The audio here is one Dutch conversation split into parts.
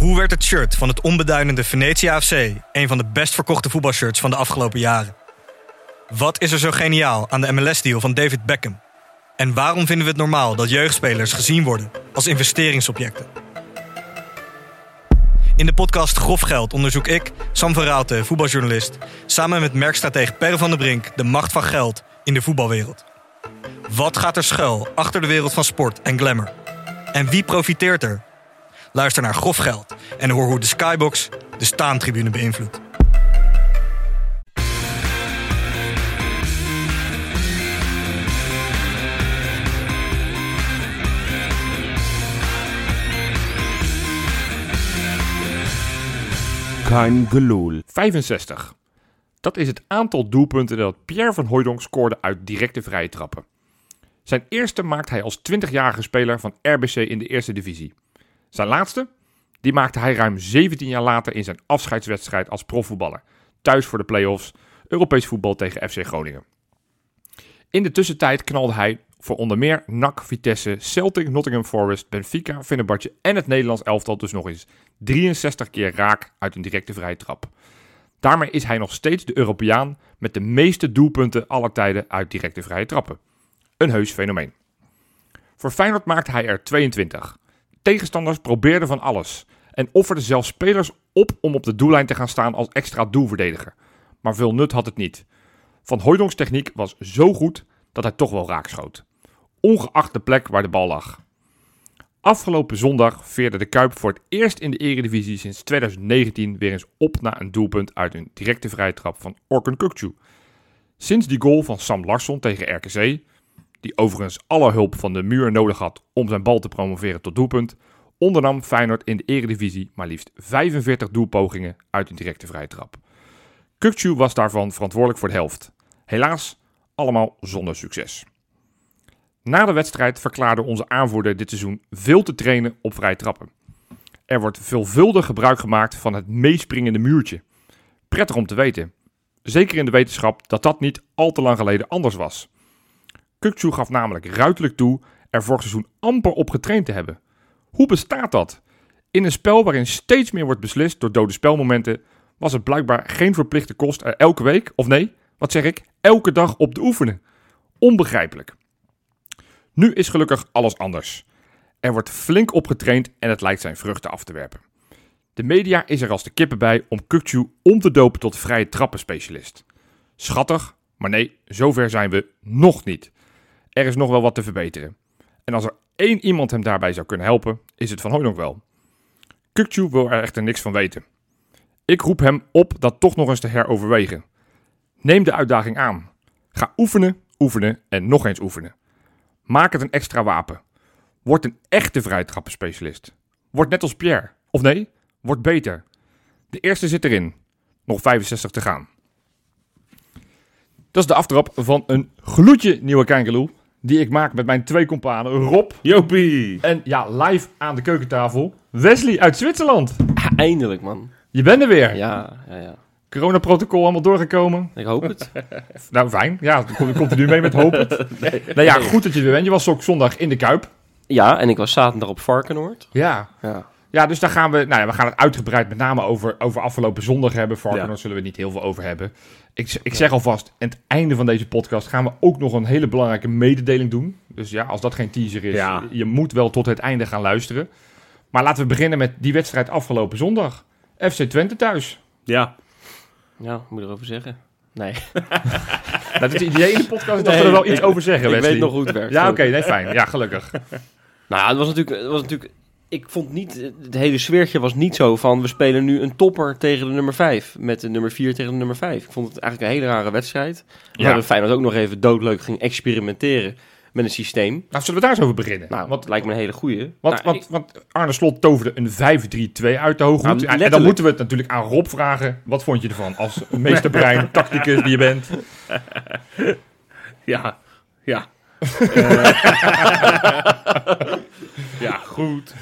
Hoe werd het shirt van het onbeduidende Venetia FC een van de best verkochte voetbalshirts van de afgelopen jaren? Wat is er zo geniaal aan de MLS-deal van David Beckham? En waarom vinden we het normaal dat jeugdspelers gezien worden als investeringsobjecten? In de podcast Grof Geld onderzoek ik, Sam van Raalte, voetbaljournalist, samen met merkstratege Per van der Brink de macht van geld in de voetbalwereld. Wat gaat er schuil achter de wereld van sport en glamour? En wie profiteert er? Luister naar Grof Geld en hoor hoe de Skybox de staantribune beïnvloedt. Kein Gelul. 65. Dat is het aantal doelpunten dat Pierre van Hooijdonk scoorde uit directe vrije trappen. Zijn eerste maakt hij als 20-jarige speler van RBC in de eerste divisie. Zijn laatste? Die maakte hij ruim 17 jaar later in zijn afscheidswedstrijd als profvoetballer. Thuis voor de play-offs, Europees voetbal tegen FC Groningen. In de tussentijd knalde hij voor onder meer NAC, Vitesse, Celtic, Nottingham Forest, Benfica, Fenerbahce en het Nederlands elftal dus nog eens 63 keer raak uit een directe vrije trap. Daarmee is hij nog steeds de Europeaan met de meeste doelpunten aller tijden uit directe vrije trappen. Een heus fenomeen. Voor Feyenoord maakte hij er 22. Tegenstanders probeerden van alles en offerden zelfs spelers op om op de doellijn te gaan staan als extra doelverdediger. Maar veel nut had het niet. Van Hooijdonks techniek was zo goed dat hij toch wel raak schoot. Ongeacht de plek waar de bal lag. Afgelopen zondag veerde de Kuip voor het eerst in de Eredivisie sinds 2019 weer eens op na een doelpunt uit een directe vrije trap van Orkun Kökçü. Sinds die goal van Sam Larsson tegen RKC, die overigens alle hulp van de muur nodig had om zijn bal te promoveren tot doelpunt, ondernam Feyenoord in de Eredivisie maar liefst 45 doelpogingen uit een directe vrije trap. Kökçü was daarvan verantwoordelijk voor de helft. Helaas allemaal zonder succes. Na de wedstrijd verklaarde onze aanvoerder dit seizoen veel te trainen op vrije trappen. Er wordt veelvuldig gebruik gemaakt van het meespringende muurtje. Prettig om te weten. Zeker in de wetenschap dat dat niet al te lang geleden anders was. Kökçü gaf namelijk ruiterlijk toe er vorig seizoen amper op getraind te hebben. Hoe bestaat dat? In een spel waarin steeds meer wordt beslist door dode spelmomenten was het blijkbaar geen verplichte kost er elke week, of nee, wat zeg ik, elke dag op te oefenen. Onbegrijpelijk. Nu is gelukkig alles anders. Er wordt flink opgetraind en het lijkt zijn vruchten af te werpen. De media is er als de kippen bij om Kökçü om te dopen tot vrije trappenspecialist. Schattig, maar nee, zover zijn we nog niet. Er is nog wel wat te verbeteren. En als er één iemand hem daarbij zou kunnen helpen, is het Van Hooijdonk wel. Kökçü wil er echter niks van weten. Ik roep hem op dat toch nog eens te heroverwegen. Neem de uitdaging aan. Ga oefenen, oefenen en nog eens oefenen. Maak het een extra wapen. Word een echte vrije trappenspecialist. Word net als Pierre. Of nee, word beter. De eerste zit erin. Nog 65 te gaan. Dat is de aftrap van een gloedje nieuwe Kein Gelul die ik maak met mijn twee companen Rob. Jopie. En ja, live aan de keukentafel Wesley uit Zwitserland. Eindelijk, man. Je bent er weer. Ja. Coronaprotocol allemaal doorgekomen. Ik hoop het. Nou, fijn. Ja, dan komt er nu mee met hopen. Nou ja, goed dat je er bent. Je was ook zondag in de Kuip. Ja, en ik was zaterdag op Varkenoord. Ja. Ja, dus daar gaan we... Nou ja, we gaan het uitgebreid met name over afgelopen zondag hebben. Varkenoord zullen we niet heel veel over hebben. Ik zeg alvast, aan het einde van deze podcast gaan we ook nog een hele belangrijke mededeling doen. Dus ja, als dat geen teaser is, je moet wel tot het einde gaan luisteren. Maar laten we beginnen met die wedstrijd afgelopen zondag. FC Twente thuis. Ja. Ja, moet je erover zeggen? Nee. Dat is het idee in de podcast dat we er wel iets over zeggen, Wesley. Ik weet nog hoe het werkt. Ja, oké, nee, fijn. Ja, gelukkig. Nou, het was natuurlijk... Ik vond niet... Het hele sfeertje was niet zo van... We spelen nu een topper tegen de nummer 5. Met de nummer 4 tegen de nummer 5. Ik vond het eigenlijk een hele rare wedstrijd. We hebben Feyenoord ook nog even doodleuk ging experimenteren met een systeem. Nou, zullen we daar eens over beginnen? Nou, wat lijkt me een hele goeie. Want Arne Slot toverde een 5-3-2 uit de hooghoed. Nou, en dan moeten we het natuurlijk aan Rob vragen. Wat vond je ervan als meesterbrein, tacticus die je bent? Ja. Ja, goed.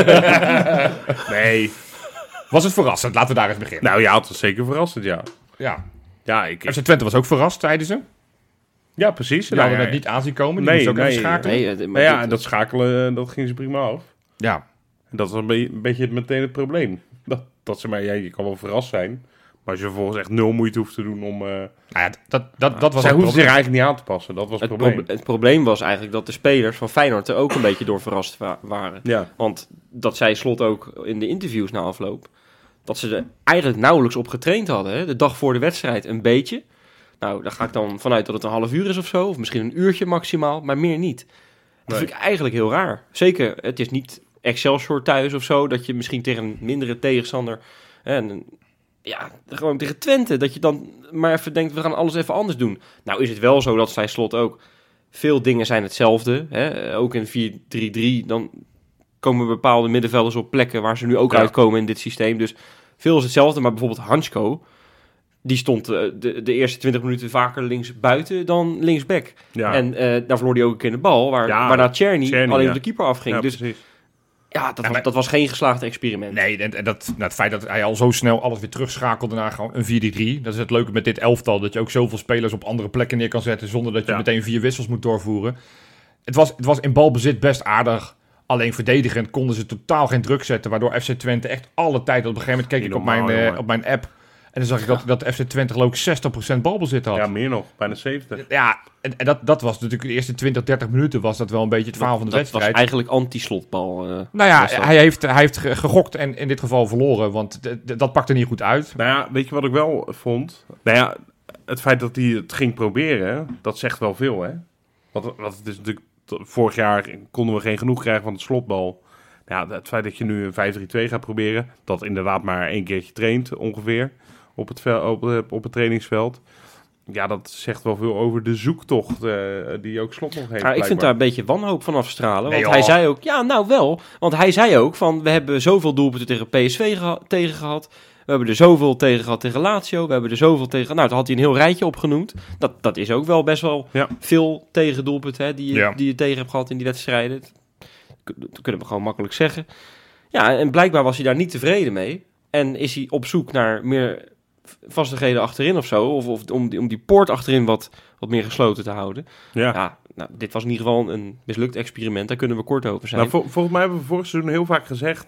Nee. Was het verrassend? Laten we daar eens beginnen. Nou ja, het was zeker verrassend, ja. Ja, FC Twente was ook verrast, zeiden ze. Ja, precies. Die hadden het niet aanzien komen. Die moest ook even schakelen. Maar ja, dat schakelen, dat ging ze prima af. Ja. Dat is een beetje meteen het probleem. Dat ze maar, je kan wel verrast zijn. Maar als je vervolgens echt 0 moeite hoeft te doen om... Nou ja, dat was zij het hoefden zich probleem. eigenlijk niet aan te passen. Dat was het probleem. Het probleem was eigenlijk dat de spelers van Feyenoord er ook een beetje door verrast waren. Ja. Want dat zei Slot ook in de interviews na afloop. Dat ze er eigenlijk nauwelijks op getraind hadden. Hè? De dag voor de wedstrijd een beetje. Nou, daar ga ik dan vanuit dat het een half uur is of zo. Of misschien een uurtje maximaal, maar meer niet. Dat vind ik eigenlijk heel raar. Zeker, het is niet Excelsior thuis of zo. Dat je misschien tegen een mindere tegenstander... gewoon tegen Twente. Dat je dan maar even denkt, we gaan alles even anders doen. Nou is het wel zo, dat zei Slot ook. Veel dingen zijn hetzelfde. Hè? Ook in 4-3-3, dan komen bepaalde middenvelders op plekken waar ze nu ook uitkomen in dit systeem. Dus veel is hetzelfde, maar bijvoorbeeld Hansko, die stond de eerste 20 minuten vaker links buiten dan linksback. Ja. En daar verloor hij ook een keer de bal, waarna Tjerni alleen op de keeper afging. Ja, dus precies. ja, dat was geen geslaagd experiment. Nee, en het feit dat hij al zo snel alles weer terugschakelde naar gewoon een 4-3-3. Dat is het leuke met dit elftal, dat je ook zoveel spelers op andere plekken neer kan zetten zonder dat je meteen 4 wissels moet doorvoeren. Het was in balbezit best aardig. Alleen verdedigend konden ze totaal geen druk zetten, waardoor FC Twente echt alle tijd... Op een gegeven moment keek ik op mijn app en dan zag ik dat FC Twente geloof ik 60% balbezit had. Ja, meer nog. Bijna 70. Ja, en dat was natuurlijk de eerste 20, 30 minuten was dat wel een beetje het verhaal van de wedstrijd. Dat was eigenlijk anti-slotbal. Nou ja, hij heeft gegokt en in dit geval verloren, want dat pakte niet goed uit. Nou ja, weet je wat ik wel vond? Nou ja, het feit dat hij het ging proberen, dat zegt wel veel, hè? Want het is natuurlijk... Vorig jaar konden we geen genoeg krijgen van het slotbal. Ja, het feit dat je nu een 5-3-2 gaat proberen, dat inderdaad maar 1 keertje traint ongeveer op het trainingsveld. Ja, dat zegt wel veel over de zoektocht die ook Slot nog heeft. Ik vind daar een beetje wanhoop van afstralen. Nee, want hij zei ook, ja nou wel. Want hij zei ook van, we hebben zoveel doelpunten tegen PSV tegen gehad. We hebben er zoveel tegen gehad tegen Lazio. We hebben er zoveel tegen... Nou, toen had hij een heel rijtje opgenoemd. Dat is ook wel best wel veel tegendoelpunten, hè, die je tegen hebt gehad in die wedstrijden. Dat kunnen we gewoon makkelijk zeggen. Ja, en blijkbaar was hij daar niet tevreden mee. En is hij op zoek naar meer vastigheden achterin of zo. Of om die poort achterin wat meer gesloten te houden. Ja, nou, dit was in ieder geval een mislukt experiment. Daar kunnen we kort over zijn. Nou, volgens mij hebben we vorig seizoen heel vaak gezegd...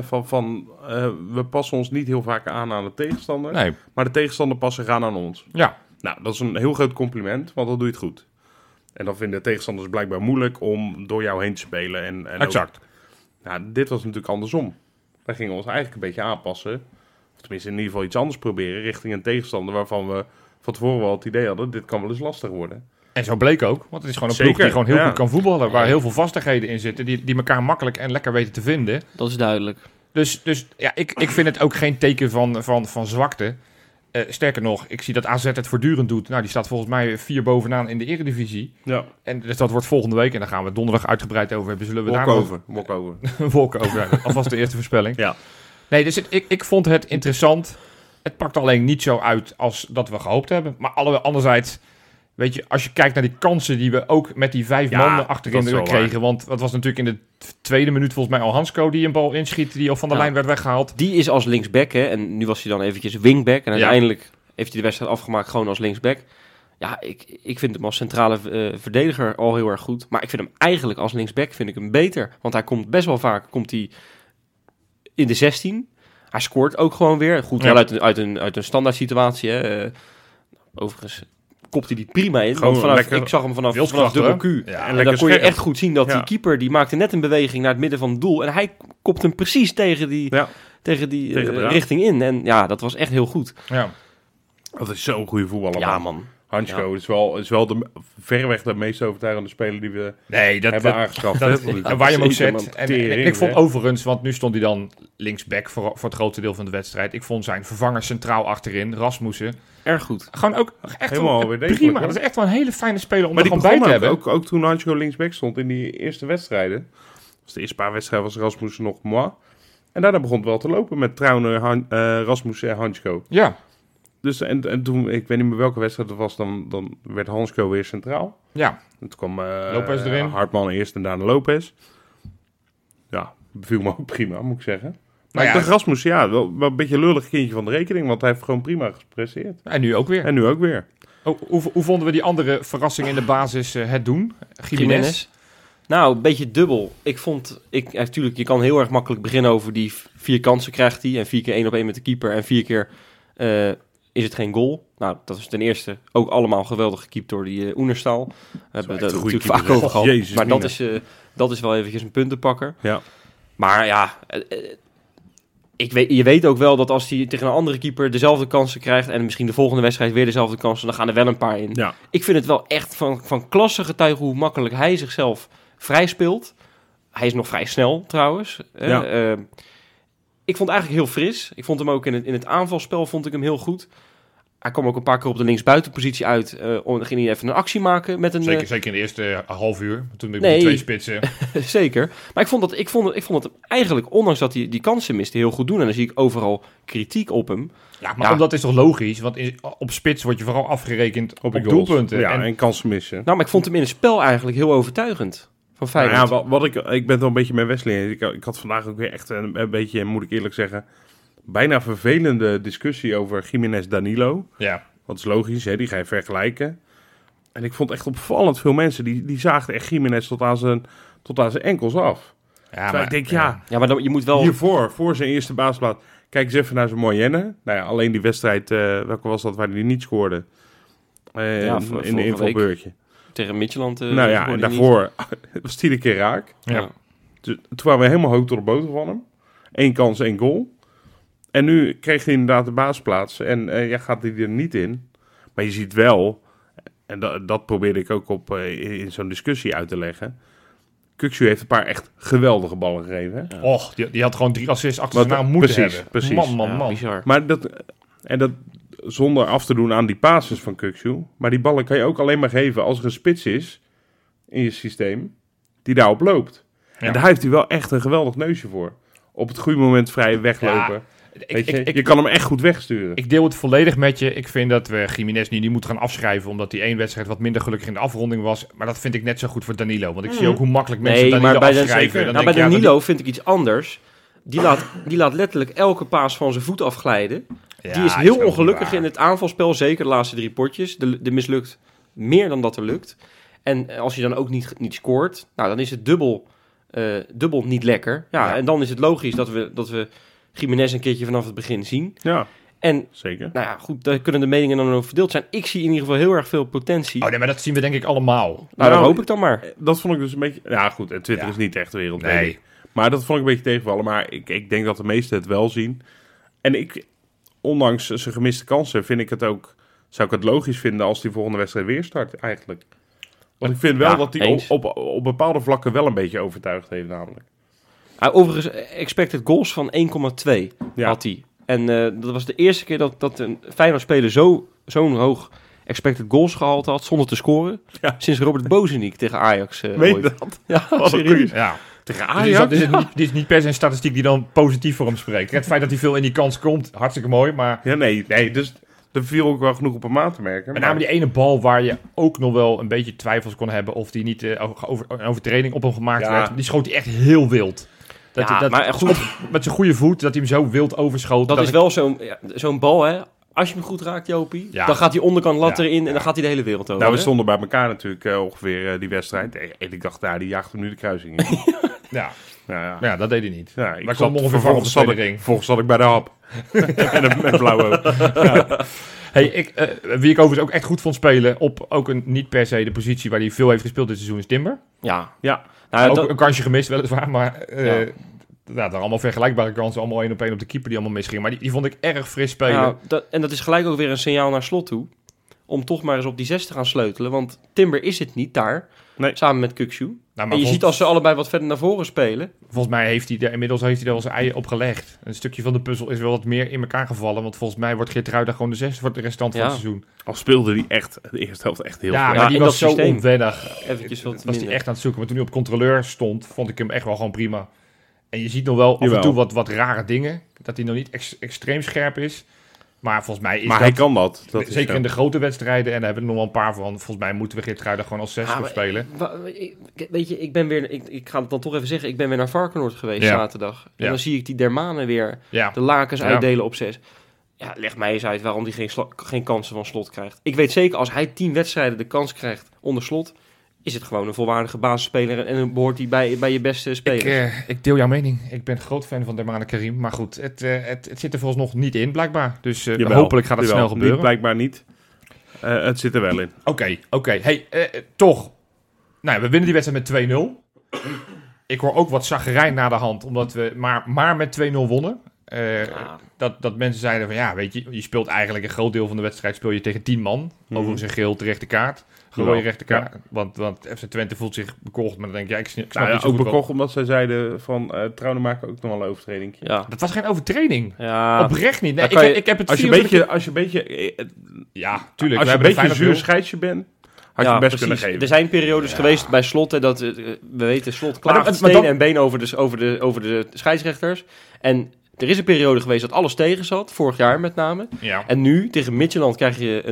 we passen ons niet heel vaak aan de tegenstander. Nee. Maar de tegenstander passen gaan aan ons. Ja. Nou, dat is een heel groot compliment, want dan doe je het goed. En dan vinden de tegenstanders blijkbaar moeilijk om door jou heen te spelen. En Exact. Dit was natuurlijk andersom. Wij gingen ons eigenlijk een beetje aanpassen. Of tenminste in ieder geval iets anders proberen richting een tegenstander waarvan we van tevoren wel het idee hadden, dit kan wel eens lastig worden. En zo bleek ook, want het is gewoon een ploeg die gewoon heel goed kan voetballen, waar heel veel vastigheden in zitten, die elkaar makkelijk en lekker weten te vinden. Dat is duidelijk. Dus ja, ik vind het ook geen teken van zwakte. Sterker nog, ik zie dat AZ het voortdurend doet. Nou, die staat volgens mij 4 bovenaan in de Eredivisie. Ja. En dus dat wordt volgende week, en daar gaan we donderdag uitgebreid over hebben. Zullen we daar Walkover. Wolken over. Alvast de eerste voorspelling. Ja. Nee, dus ik vond het interessant. Het pakt alleen niet zo uit als dat we gehoopt hebben. Maar anderzijds, weet je, als je kijkt naar die kansen die we ook met die 5 mannen achterin kregen. Want dat was natuurlijk in de tweede minuut volgens mij al Hansko die een bal inschiet, die al van de lijn werd weggehaald. Die is als linksback, hè. En nu was hij dan eventjes wingback. En uiteindelijk heeft hij de wedstrijd afgemaakt gewoon als linksback. Ja, ik vind hem als centrale verdediger al heel erg goed. Maar ik vind hem eigenlijk als linksback vind ik hem beter. Want hij komt best wel vaak in de 16. Hij scoort ook gewoon weer. Goed, wel uit een standaard situatie. Hè. Overigens kopt hij die prima in. Want ik zag hem vanaf dubbel Q. Ja, en dan kon je echt goed zien dat die keeper, die maakte net een beweging naar het midden van het doel. En hij kopt hem precies tegen die richting in. En ja, dat was echt heel goed. Ja. Dat is zo'n goede voetballer. Ja, man. Hansko is wel verreweg de meest overtuigende speler die we hebben aangeschaft. En waar je hem ook zet. En ik vond overigens, want nu stond hij dan linksback voor het grootste deel van de wedstrijd. Ik vond zijn vervanger centraal achterin, Rasmussen. Erg goed. Gewoon ook echt helemaal weer prima. Hoor. Dat is echt wel een hele fijne speler om er gewoon bij te hebben. Ook toen Hansko linksback stond in die eerste wedstrijden. Dus de eerste paar wedstrijden was Rasmussen nog moi. En daarna begon het wel te lopen met Trauner, Rasmussen en Hansko. Ja. Dus en toen, ik weet niet meer welke wedstrijd het was, dan werd Hansko weer centraal. Ja. En toen kwam Lopez erin. Hartman eerst en daarna Lopez. Ja, beviel me ook prima, moet ik zeggen. Maar Nou ik dacht Rasmussen, wel een beetje een lullig kindje van de rekening, want hij heeft gewoon prima gepresteerd. En nu ook weer. Hoe vonden we die andere verrassing in de basis het doen? Gimenez. Nou, een beetje dubbel. Natuurlijk, je kan heel erg makkelijk beginnen over die 4 kansen krijgt hij. En 4 keer 1-op-1 met de keeper. En 4 keer is het geen goal. Nou, dat is ten eerste ook allemaal geweldig gekiept door die Oenerstal. We hebben het natuurlijk vaak over gehad. Jezus, maar dat is wel eventjes een puntenpakker. Ja. Maar ja, je weet ook wel dat als hij tegen een andere keeper dezelfde kansen krijgt... en misschien de volgende wedstrijd weer dezelfde kansen... dan gaan er wel een paar in. Ja. Ik vind het wel echt van klasse getuigen hoe makkelijk hij zichzelf vrij speelt. Hij is nog vrij snel trouwens. Ja. Ik vond het eigenlijk heel fris. Ik vond hem ook in het aanvalspel vond ik hem heel goed. Hij kwam ook een paar keer op de linksbuitenpositie uit. Dan ging hij even een actie maken met een... Zeker in de eerste half uur. Toen met Nee. 2 spitsen. Zeker. Maar ik vond het eigenlijk, ondanks dat hij die kansen miste, heel goed doen. En dan zie ik overal kritiek op hem. Ja, maar dat is toch logisch? Want op spits word je vooral afgerekend op de goals. doelpunten. Ja, en kansen missen. Nou, maar ik vond hem in het spel eigenlijk heel overtuigend. Van Feyenoord. Nou ja, ik ben het wel een beetje met Wesley. Ik had vandaag ook weer echt een beetje, moet ik eerlijk zeggen, bijna vervelende discussie over Gimenez Danilo. Ja. Dat is logisch, hè? Die ga je vergelijken. En ik vond echt opvallend veel mensen, die zaagden echt Gimenez tot aan zijn enkels af. Ja, maar ik denk, Ja, maar dan, je moet wel... hiervoor, voor zijn eerste basisplaats, kijk eens even naar zijn moyenne. Nou ja, alleen die wedstrijd, welke was dat, waar hij niet scoorde? In de invalbeurtje. Tegen Midtjylland. Nou ja, en daarvoor was 10 keer raak. Ja. Toen waren we helemaal hoog tot de boter van hem. 1 kans, 1 goal. En nu kreeg hij inderdaad de basisplaats. En gaat hij er niet in. Maar je ziet wel, en dat probeerde ik ook in zo'n discussie uit te leggen. Kukçu heeft een paar echt geweldige ballen gegeven. Hè? Ja. Och, die had gewoon 3 assists achter zijn naam moeten hebben. Precies. Man. Bizar. Maar dat zonder af te doen aan die passes van Kukçu. Maar die ballen kan je ook alleen maar geven als er een spits is in je systeem die daarop loopt. Ja. En daar heeft hij wel echt een geweldig neusje voor. Op het goede moment vrij weglopen. Ja. Je kan hem echt goed wegsturen. Ik deel het volledig met je. Ik vind dat we Gimenez niet moeten gaan afschrijven, omdat die 1 wedstrijd wat minder gelukkig in de afronding was. Maar dat vind ik net zo goed voor Danilo. Want ik zie ook hoe makkelijk mensen Danilo afschrijven. Bij Danilo vind ik iets anders. Die laat letterlijk elke paas van zijn voet afglijden. Ja, die is heel ongelukkig in het aanvalspel, zeker de laatste 3 potjes. De mislukt meer dan dat er lukt. En als je dan ook niet scoort, nou, dan is het dubbel niet lekker. Ja, en dan is het logisch dat we Gimenez een keertje vanaf het begin zien. Ja, en, zeker. Nou ja, goed, daar kunnen de meningen dan over verdeeld zijn. Ik zie in ieder geval heel erg veel potentie. Oh nee, maar dat zien we denk ik allemaal. Nou, dat hoop ik dan maar. Dat vond ik dus een beetje... Ja, goed, en Twitter is niet echt de wereld. Nee. Maar dat vond ik een beetje tegenvallen. Maar ik denk dat de meesten het wel zien. En ondanks zijn gemiste kansen, zou ik het logisch vinden als die volgende wedstrijd weer start, eigenlijk. Want ik vind wel dat hij op bepaalde vlakken wel een beetje overtuigd heeft, namelijk. Overigens, expected goals van 1,2 had hij. En dat was de eerste keer dat een Feyenoord-speler zo'n hoog expected goals gehalte had, zonder te scoren. Ja. Sinds Robert Bozeniek tegen Ajax. Weet je dat? Ja, serieus. Ja. Tegen Ajax? Dus dit is niet per se een statistiek die dan positief voor hem spreekt. Het feit dat hij veel in die kans komt, hartstikke mooi, maar... Ja, nee, dus er viel ook wel genoeg op hem aan te merken. Met name die ene bal waar je ook nog wel een beetje twijfels kon hebben of die niet een overtreding op hem gemaakt werd. Die schoot hij echt heel wild. Maar goed, met zijn goede voet, dat hij hem zo wild overschoot. Dat is wel zo'n bal, hè. Als je hem goed raakt, Jopie, dan gaat die onderkant lat erin en dan gaat hij de hele wereld over. Nou, we stonden bij elkaar natuurlijk ongeveer die wedstrijd. En ik dacht, die jaagt hem nu de kruising in. Ja, dat deed hij niet. Ja, maar ik kwam ongeveer van op de tweede ring. Volgens zat ik bij de hap. met blauwe. Ja. Hey, wie ik overigens ook echt goed vond spelen op ook niet per se de positie waar hij veel heeft gespeeld dit seizoen is Timber. Ja. Nou, ook een kansje gemist weliswaar, maar er allemaal vergelijkbare kansen, allemaal 1-op-1 op de keeper die allemaal misging. Maar die vond ik erg fris spelen. Ja, en dat is gelijk ook weer een signaal naar Slot toe, om toch maar eens op die 6 te gaan sleutelen, want Timber is het niet daar, samen met Kukçu. Nou, en je ziet als ze allebei wat verder naar voren spelen. Volgens mij heeft hij er wel zijn ei op gelegd. Een stukje van de puzzel is wel wat meer in elkaar gevallen. Want volgens mij wordt Geertruida gewoon de 6 voor de restant van het seizoen. Al speelde hij echt de eerste helft echt heel maar die was zo onwennig. Eventjes wat was hij echt aan het zoeken. Maar toen hij op controleur stond, vond ik hem echt wel gewoon prima. En je ziet nog wel af en toe wat rare dingen. Dat hij nog niet extreem scherp is. Maar volgens mij is hij kan dat. Zeker in de grote wedstrijden. En daar hebben we er nog wel een paar van. Volgens mij moeten we Geertruida gewoon als 6 spelen. Weet je, ik ga het dan toch even zeggen. Ik ben weer naar Varkenoord geweest zaterdag. En dan zie ik die Dermanen weer de lakens uitdelen op 6. Ja, leg mij eens uit waarom hij geen kansen van Slot krijgt. Ik weet zeker, als hij 10 wedstrijden de kans krijgt onder Slot, is het gewoon een volwaardige basisspeler en dan behoort hij bij je beste spelers. Ik deel jouw mening. Ik ben groot fan van Dermane Karim. Maar goed, het zit er volgens nog niet in, blijkbaar. Dus hopelijk gaat het snel gebeuren. Niet, blijkbaar niet. Het zit er wel in. Oké. Hey, toch. Nou, we winnen die wedstrijd met 2-0. Ik hoor ook wat chagrijn na de hand, omdat we maar met 2-0 wonnen. Dat mensen zeiden van, ja, weet je speelt eigenlijk een groot deel van de wedstrijd speel je tegen 10 man. Overigens een geel terechte kaart. Rode rechte kaart. Ja. Want FC Twente voelt zich bekocht, maar dan denk ik, ik snap niet zo ook goed bekocht omdat zij zeiden van, Trouwen maken ook nog wel een overtreding. Ja. Dat was geen overtreding. Ja. Oprecht niet. Nee, ik heb het als je een beetje ja, tuurlijk. Als je een beetje een zuur scheidsje bent, had je best kunnen geven. Er zijn periodes geweest bij Slot, dat we weten, Slot klaagt stenen en been over de scheidsrechters. En er is een periode geweest dat alles tegen zat, vorig jaar met name. Ja. En nu, tegen Midtjylland, krijg je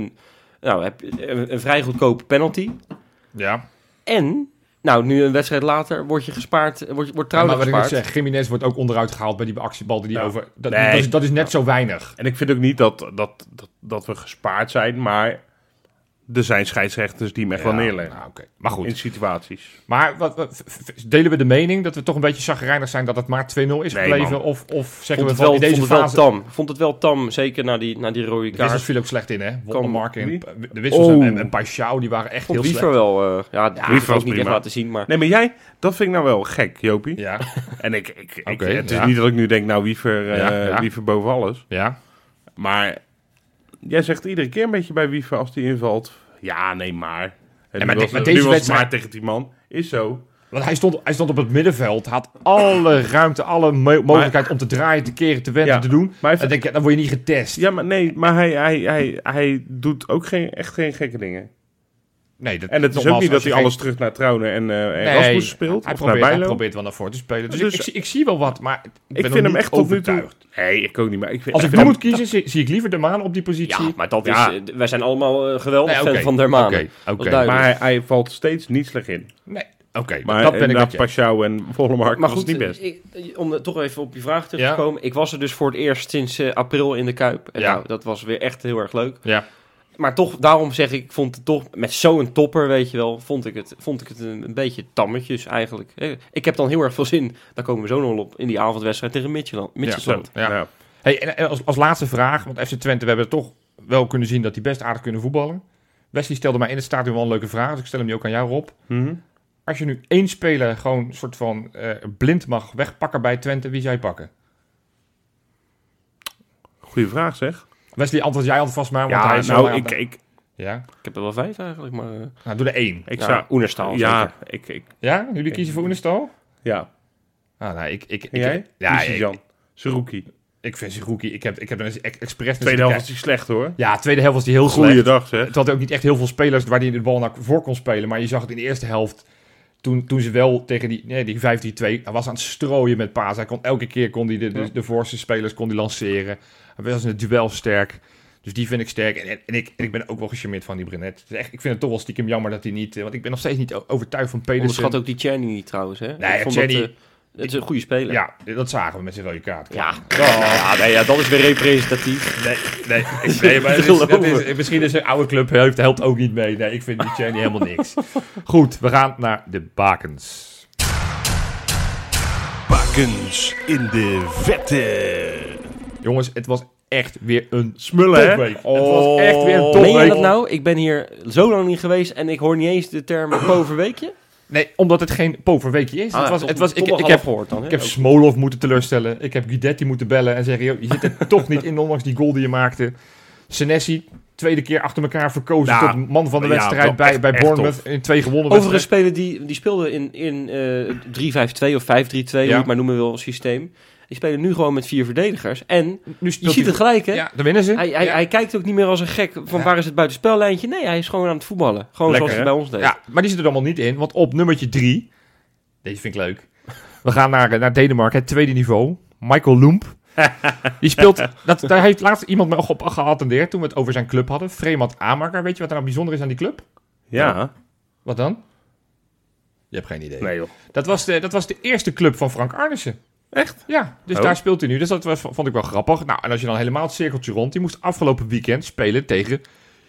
een vrij goedkope penalty. Ja. En, nu een wedstrijd later, wordt je gespaard, wordt Trouwen gespaard. Maar wat ik zeg, Gimenez wordt ook onderuit gehaald bij die actiebal die over... Dat is net zo weinig. En ik vind ook niet dat we gespaard zijn, maar er zijn scheidsrechters die hem echt wel neerleggen. Nou, okay. Maar goed. In situaties. Maar delen we de mening dat we toch een beetje chagrijnig zijn dat het maar 2-0 is gebleven? Of zeggen we van in deze fase... Vond het wel tam, zeker na die rode kaart. De wissels viel ook slecht in, hè? Wondermark en de wissels en Paixão, die waren echt heel slecht. Wiever wel... Wiever was niet echt laten zien, maar... Nee, maar jij... Dat vind ik nou wel gek, Jopie. Ja. En het is niet dat ik nu denk, Wiever boven alles. Ja. Maar... Jij zegt iedere keer een beetje bij Wiever als die invalt. Ja, nee, maar. En maar deze wedstrijd maar tegen die man. Is zo. Want hij stond op het middenveld. Had alle ruimte, alle mogelijkheid om te draaien, te keren, te wenden, te doen. Maar dan denk je, dan word je niet getest. Ja, maar nee, maar hij doet ook echt geen gekke dingen. Nee, en het is ook niet dat hij alles terug naar Trouwen en Rasmus speelt. Hij probeert wel naar voren te spelen. Dus ik zie wel wat, maar ik vind hem echt tot nu toe... Nee, ik ook niet. Maar als ik nu moet kiezen, zie ik liever Dermane op die positie. Ja, maar wij zijn allemaal geweldig fan van Dermane. Maar hij valt steeds niet slecht in. Nee, oké. Maar dat ben ik Paixão en Wondermark was niet best. Om toch even op je vraag terug te komen. Ik was er dus voor het eerst sinds april in de Kuip. En dat was weer echt heel erg leuk. Ja. Maar toch, daarom zeg ik vind het toch, met zo'n topper, weet je wel, vond ik het een beetje tammetjes eigenlijk. Ik heb dan heel erg veel zin, daar komen we zo nog op, in die avondwedstrijd tegen Midtjylland. Ja. Hey, en als laatste vraag, want FC Twente, we hebben toch wel kunnen zien dat die best aardig kunnen voetballen. Wesley stelde mij in het stadion wel een leuke vraag, dus ik stel hem nu ook aan jou, Rob. Mm-hmm. Als je nu 1 speler gewoon een soort van blind mag wegpakken bij Twente, wie zou je pakken? Goeie vraag, zeg. Wesley, antwoord jij alvast maar. Want hij is ik heb er wel 5 eigenlijk, maar... Nou, doe er 1. Ik zou Oenerstal. Ja, Ja? Jullie kiezen voor Oenerstal? Ja. Jij? Ja, Jan. Seruki. Ik vind Seruki. Ik heb dan expres... Tweede helft was hij slecht, hoor. Ja, tweede helft was hij heel slecht. Goeiedag, zeg. Het had ook niet echt heel veel spelers waar hij de bal naar voor kon spelen. Maar je zag het in de eerste helft... Toen ze wel tegen die 5-3-2... Hij was aan het strooien met paas. Hij kon elke keer de voorste spelers lanceren. Hij was in het duel sterk. Dus die vind ik sterk. En ik ben ook wel gecharmeerd van die Brenet. Dus echt, ik vind het toch wel stiekem jammer dat hij niet... Want ik ben nog steeds niet overtuigd van Pedersen. Onderschat ook die Tjerni niet trouwens, hè? Nee, Tjerni... Het is een goede speler. Ja, dat zagen we met zijn rode kaart. Dat is weer representatief. Nee, maar misschien is een oude club helpt ook niet mee. Nee, ik vind die Tjerni helemaal niks. Goed, we gaan naar de bakens. Bakens in de vette. Jongens, het was echt weer een smullen, topweek. Het was echt weer een topweek. Meen je dat nou? Ik ben hier zo lang niet geweest en ik hoor niet eens de term poverweekje. Nee, omdat het geen poverweekje is. Ik heb Smolov moeten teleurstellen. Ik heb Guidetti moeten bellen en zeggen... je zit er toch niet in, ondanks die goal die je maakte. Senesi, tweede keer achter elkaar verkozen tot man van de wedstrijd bij Bournemouth. In 2 gewonnen wedstrijden. Overigens spelen die speelden in 3-5-2 of 5-3-2, hoe je het maar noemen wil, systeem. Die spelen nu gewoon met 4 verdedigers. En je ziet het gelijk, hè? Ja, dan winnen ze. Hij kijkt ook niet meer als een gek van waar is het buitenspellijntje. Nee, hij is gewoon aan het voetballen. Gewoon lekker, zoals hij bij ons deed. Ja, maar die zit er allemaal niet in. Want op nummertje 3... Deze vind ik leuk. We gaan naar Denemarken, het tweede niveau. Michael Loemp. Die speelt... Daar heeft laatst iemand me op geattendeerd toen we het over zijn club hadden. Fremad Amaker. Weet je wat er nou bijzonder is aan die club? Ja. Wat dan? Je hebt geen idee. Nee, joh. Dat was de eerste club van Frank Arnissen. Echt? Ja, dus daar speelt hij nu. Dus vond ik wel grappig. Nou, en als je dan helemaal het cirkeltje rond... Die moest afgelopen weekend spelen tegen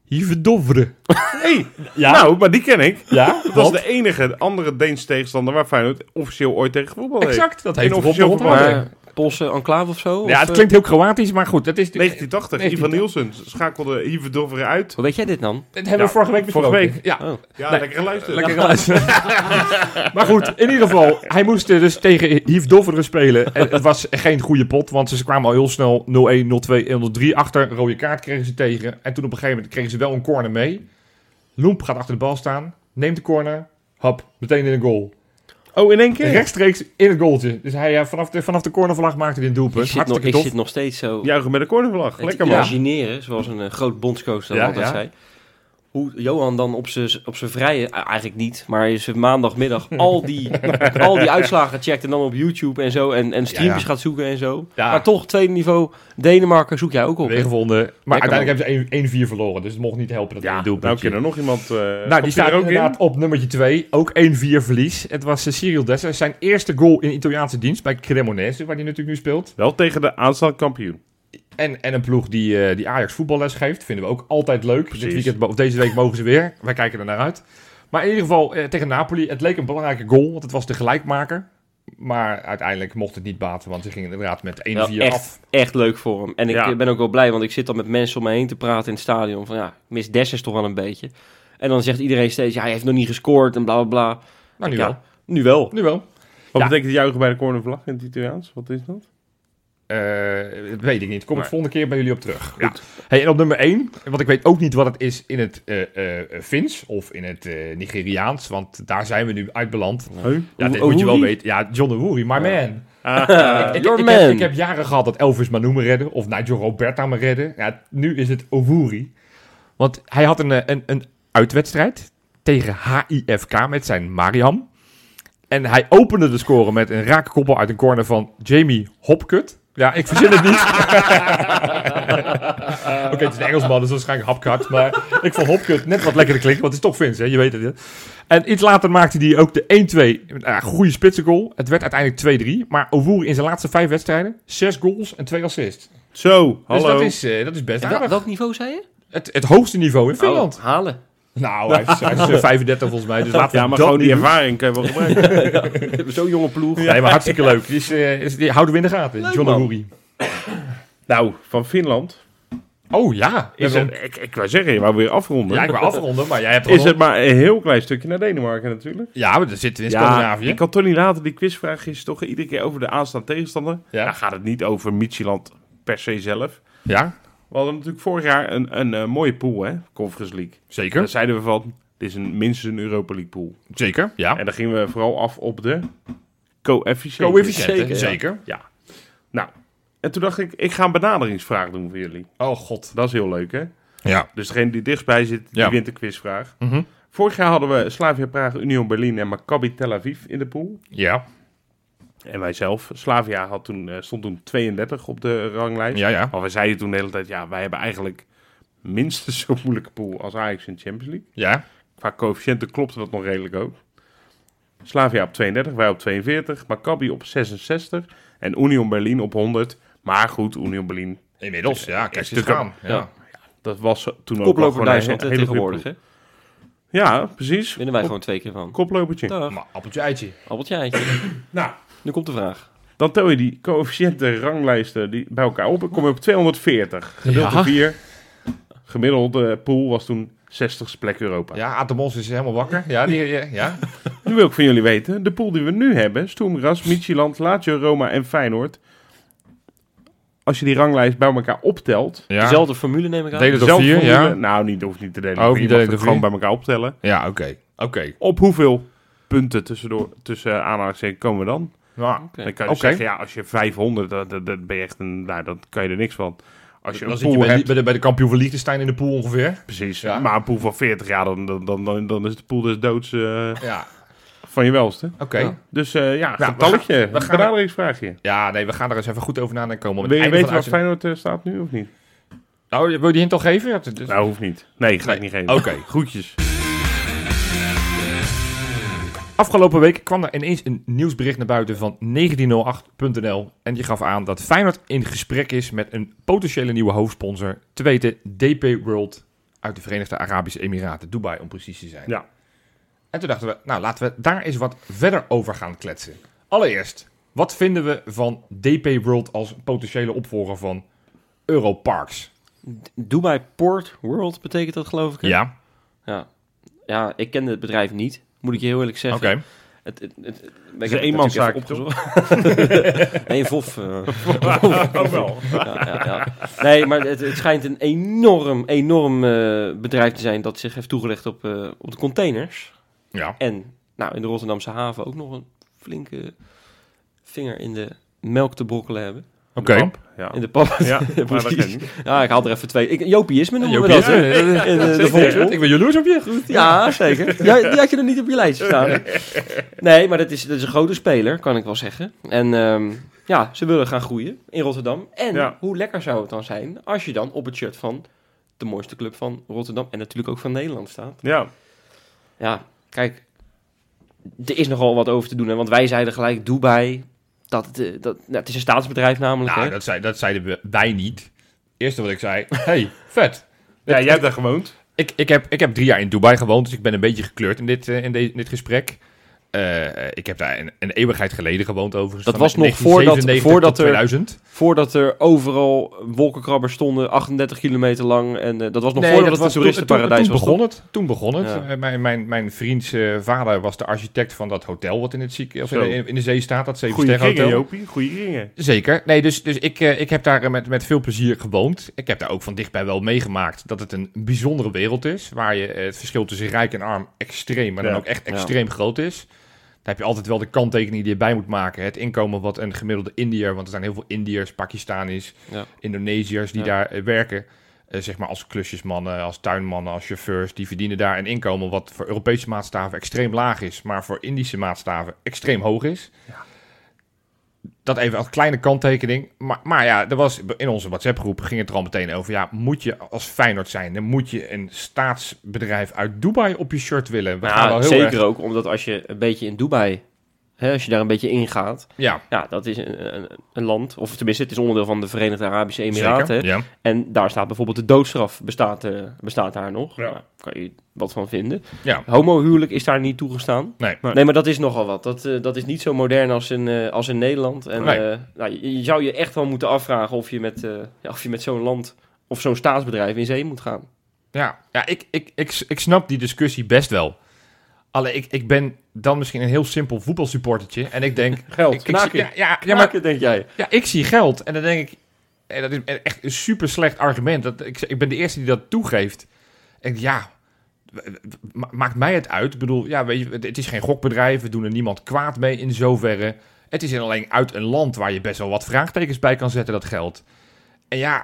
Yves Dovre. Hey, Ja? nou, maar die ken ik. Ja? Dat is de enige andere Deense tegenstander waar Feyenoord officieel ooit tegen voetbal heeft. Exact, dat In heeft Rob officieel nog verband. onthouden. Poolse enclave of zo? Ja, Of, het klinkt heel Kroatisch, maar goed. Dat is 1980, Ivan Nielsen schakelde Yves Dovre uit. Hoe weet jij dit dan? Dat hebben we vorige week besproken. vorige week. Ja, Oh. Ja, Nee, lekker geluisterd. lekker geluisterd. Maar goed, in ieder geval, hij moest dus tegen Yves Dovre spelen. En het was geen goede pot, want ze kwamen al heel snel 0-1, 0-2 en 0-3 achter. Een rode kaart kregen ze tegen. En toen op een gegeven moment kregen ze wel een corner mee. Loemp gaat achter de bal staan, neemt de corner, hap, meteen in een goal. Oh, in één keer? Rechtstreeks in het goaltje. Dus hij vanaf de cornervlag maakte hij een doelpunt. Ik Hartstikke tof. zit nog steeds zo Juichen met de cornervlag. te Lekker man. imagineren, zoals een groot bondscoach dat Ja, altijd ja. zei. Hoe Johan dan op zijn vrije, eigenlijk niet, maar zijn maandagmiddag al die uitslagen checkt en dan op YouTube en zo en streampjes Ja. gaat zoeken en zo. Ja. Maar toch, tweede niveau, Denemarken zoek jij ook op. Weer hè? gevonden. Maar Lekker, uiteindelijk hebben ze 1-4 verloren. Dus het mocht niet helpen dat hij Ja, een doelpunt. nou kan er nog iemand... Nou, die staat inderdaad op nummertje 2. Ook 1-4 verlies. Het was Cyril Dessers. Zijn eerste goal in Italiaanse dienst bij Cremonese, waar hij natuurlijk nu speelt. Wel tegen de aanstaande kampioen. En een ploeg die Ajax voetballes geeft. Vinden we ook altijd leuk. Precies. Dit weekend, of deze week mogen ze weer. Wij kijken er naar uit. Maar in ieder geval tegen Napoli. Het leek een belangrijke goal, want het was de gelijkmaker. Maar uiteindelijk mocht het niet baten, want ze gingen inderdaad met 1-4 Wel af. echt leuk voor hem. En ik Ja. ben ook wel blij, want ik zit dan met mensen om me heen te praten in het stadion. Van ja, ik mis Dessers toch wel een beetje. En dan zegt iedereen steeds, ja, hij heeft nog niet gescoord en bla bla bla. Nou, nu Ja, wel. nu wel. Nu wel. Wat Ja. betekent juichen bij de cornervlag in het Italiaans? Wat is dat? Dat weet ik niet. Kom ik Nee. volgende keer bij jullie op terug. Goed. Ja. Hey, en op nummer 1, want ik weet ook niet wat het is in het Fins of in het Nigeriaans, want daar zijn we nu uitbeland. Huh? Ja, dit Owoeri? moet je wel weten. Ja, John Owoeri, my man. Your man. Ik heb jaren gehad dat Elvis Manu me redde of Nigel Roberta me redde. Ja, nu is het Owoeri. Want hij had een uitwedstrijd tegen HIFK met zijn Mariam. En hij opende de score met een rake koppel uit een corner van Jamie Hopkut. Ja, ik verzin het niet. Oké, het is een Engelsman, dus waarschijnlijk Hopkut. Maar ik vond Hopkut net wat lekkerder klinken, want het is toch Fins, hè? Je weet het. Hè? En iets later maakte hij ook de 1-2. Goede spitsengoal. Het werd uiteindelijk 2-3. Maar Owoeri in zijn laatste 5 wedstrijden, 6 goals en 2 assists. Zo, hallo. Dus dat is best En aardig. welk niveau zei je? Het hoogste niveau in Finland. Oh, halen. Nou, hij is 35 volgens mij, dus laten we Ja, maar dat gewoon die niet doen. ervaring kan je wel gebruiken. Zo'n jonge ploeg. Nee, maar hartstikke leuk. Die houden we in de gaten. Leuk, John man. Owoeri. Nou, van Finland. Oh ja. Is het, ik wou zeggen, je wou weer afronden. Ja, ik wil afronden, maar jij hebt Is het maar een heel klein stukje naar Denemarken natuurlijk. Ja, maar dat zitten we in Scandinavië. ik kan toch niet laten. Die quizvraag is toch iedere keer over de aanstaande tegenstander. Ja. Dan gaat het niet over Midtjylland per se zelf. Ja, We hadden natuurlijk vorig jaar een mooie pool, hè? Conference League. zeker. Daar zeiden we van, dit is minstens een Europa League pool. Zeker, ja. En dan gingen we vooral af op de coëfficiënten. Coëfficiënten, Zeker, ja. zeker. Nou, en toen dacht ik ga een benaderingsvraag doen voor jullie. Oh god. Dat is heel leuk, hè? Ja. Dus degene die dichtstbij zit, die Ja. wint de quizvraag. Mhm. Vorig jaar hadden we Slavia Praag, Union Berlin en Maccabi Tel Aviv in de pool. Ja. En wij zelf. Slavia stond toen 32 op de ranglijst. Ja, ja. Maar we zeiden toen de hele tijd, ja, wij hebben eigenlijk minstens zo'n moeilijke pool als Ajax in de Champions League. Ja. Qua coëfficiënten klopte dat nog redelijk ook. Slavia op 32, wij op 42, Maccabi op 66 en Union Berlin op 100. Maar goed, Union Berlin, Inmiddels, ja. Kijk, Is eens natuurlijk gaan. Ja. dat was toen ook Koploper wel gewoon Duitsland een hè, hele tegenwoordig. goede Hè? pool. Ja, precies. Winnen wij gewoon 2 keer van. Koplopertje. Dag. Maar appeltje eitje. Appeltje eitje. Nou, Nu komt de vraag. dan tel je die coëfficiënten ranglijsten die bij elkaar op. Dan kom je op 240. Gedeeld Ja. door 4. Gemiddelde pool was toen 60ste plek Europa. Ja, Atemos is helemaal wakker. Ja, ja. Nu wil ik van jullie weten, de pool die we nu hebben, Stoemgras, Midtjylland, Lazio, Roma en Feyenoord. Als je die ranglijst bij elkaar optelt, Ja, Dezelfde formule neem ik aan. Delen door zelf 4, formule- ja. Nou, hoeft niet te delen. Oh, door niet 4, delen je mag door het gewoon 4. bij elkaar optellen. Ja, oké. Oké. Op hoeveel punten tussen aanhalingstekens komen we dan? Nou, Oké. Dan kan je dus Oké. zeggen, ja, als je 500, dan ben je echt dan kan je er niks van. Als je dan een zit je pool hebt, bij de kampioen van Liechtenstein in de pool ongeveer. precies, Ja. maar een pool van 40 jaar, dan is de pool des doods Ja, van je welste. oké. Ja. Dus we getalletje, gaan- benaderingsvraagje. Ja, nee, we gaan er eens even goed over na komen. Op het Wil je einde weten van waar de Feyenoord staat nu of niet? uitzending- Oh, wil je die hint al geven? Ja, dus- Nou, hoeft niet. Nee, ga ik niet geven. Oké. Groetjes. Afgelopen week kwam er ineens een nieuwsbericht naar buiten van 1908.nl. En die gaf aan dat Feyenoord in gesprek is met een potentiële nieuwe hoofdsponsor. Te weten DP World uit de Verenigde Arabische Emiraten, Dubai om precies te zijn. Ja. En toen dachten we, nou laten we daar eens wat verder over gaan kletsen. Allereerst, wat vinden we van DP World als potentiële opvolger van Europarks? Dubai Port World betekent dat, geloof ik. Hè? Ja, Ja, ik kende het bedrijf niet, moet ik je heel eerlijk zeggen. oké. Het is een een eenmanszaak, Nee, een VOF. Ook wel. Ja. Nee, maar het schijnt een enorm bedrijf te zijn dat zich heeft toegelegd op de containers. Ja. En nou, in de Rotterdamse haven ook nog een flinke vinger in de melk te brokkelen hebben. Oké. Ja. In de pap. Ja, maar dat precies. ken ik. Ja, ik haal er even 2. Jopiïsme noemen we dat. Jopiïsme. Hè? In de volksmond. Ik ben jaloers op je. Goed. Ja, zeker. Die had je er niet op je lijstje staan. Nee, maar dat is een grote speler, kan ik wel zeggen. En ze willen gaan groeien in Rotterdam. En hoe lekker zou het dan zijn als je dan op het shirt van de mooiste club van Rotterdam en natuurlijk ook van Nederland staat. Ja, kijk, er is nogal wat over te doen. Hè, want wij zeiden gelijk Dubai, het is een staatsbedrijf namelijk. Nou, hè? dat zeiden wij niet. Eerste wat ik zei, hey, vet. Ja, jij hebt daar gewoond. Ik heb 3 jaar in Dubai gewoond, dus ik ben een beetje gekleurd in dit gesprek. Ik heb daar een eeuwigheid geleden gewoond overigens. Dat van was nog 1997 tot 2000. Voordat er overal wolkenkrabbers stonden, 38 kilometer lang. En dat was nog voordat het een toeristenparadijs was. Toen begon het. Ja. Mijn vriends vader was de architect van dat hotel wat in de zee staat, dat 7-sterren hotel. Jopie, goeie kringen. Zeker. Nee, dus ik heb daar met veel plezier gewoond. Ik heb daar ook van dichtbij wel meegemaakt dat het een bijzondere wereld is, waar je het verschil tussen rijk en arm extreem, maar dan ook echt extreem groot is. Dan heb je altijd wel de kanttekening die je bij moet maken. Het inkomen wat een gemiddelde Indiër, want er zijn heel veel Indiërs, Pakistanis, Indonesiërs die daar werken. Zeg maar als klusjesmannen, als tuinmannen, als chauffeurs. Die verdienen daar een inkomen wat voor Europese maatstaven extreem laag is, maar voor Indische maatstaven extreem hoog is. Ja. Dat even als kleine kanttekening. Maar ja, er was, in onze WhatsApp-groep ging het er al meteen over. Ja, moet je als Feyenoord zijn, dan moet je een staatsbedrijf uit Dubai op je shirt willen. Zeker ook, omdat als je een beetje in Dubai, als je daar een beetje ingaat. Ja, dat is een land, of tenminste, het is onderdeel van de Verenigde Arabische Emiraten. Zeker, ja. En daar staat bijvoorbeeld de doodstraf, bestaat daar nog. Ja. Nou, kan je wat van vinden. Ja. Homohuwelijk is daar niet toegestaan. Nee. Nee, maar dat is nogal wat. Dat is niet zo modern als in Nederland. En je zou je echt wel moeten afvragen of je met zo'n land of zo'n staatsbedrijf in zee moet gaan. Ja, ik snap die discussie best wel. Alleen ik ben dan misschien een heel simpel voetbalsupportertje. En ik denk... Geld, knaken, denk jij. Ja, ik zie geld. En dan denk ik... En dat is echt een super slecht argument. Ik ben de eerste die dat toegeeft. En maakt mij het uit? Ik bedoel, ja, weet je, het is geen gokbedrijf. We doen er niemand kwaad mee in zoverre. Het is alleen uit een land waar je best wel wat vraagtekens bij kan zetten, dat geld. En ja...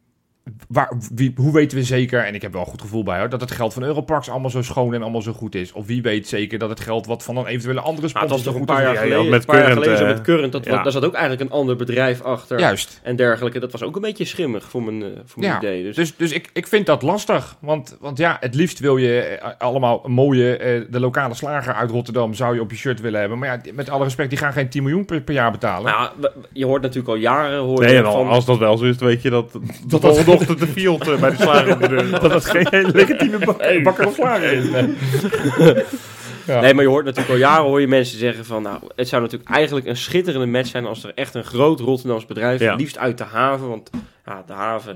hoe weten we zeker, en ik heb wel een goed gevoel bij hoor, dat het geld van Europarks allemaal zo schoon en allemaal zo goed is? Of wie weet zeker dat het geld wat van een eventuele andere sponsor dat was toch zo een goed paar is? jaar geleden met Current. Daar zat ook eigenlijk een ander bedrijf achter. Juist. En dergelijke. Dat was ook een beetje schimmig voor mijn idee. Dus ik vind dat lastig. Want ja, het liefst wil je allemaal een mooie, de lokale slager uit Rotterdam zou je op je shirt willen hebben. Maar ja, met alle respect, die gaan geen 10 miljoen per jaar betalen. Nou, je hoort natuurlijk al jaren... Als dat wel zo is, weet je dat volgende ochtend de field bij de slager dat het geen legitieme bakker of slager is. Ja. Nee, maar je hoort natuurlijk al jaren hoor je mensen zeggen van... Nou, het zou natuurlijk eigenlijk een schitterende match zijn... als er echt een groot Rotterdams bedrijf... liefst uit de haven, want de haven...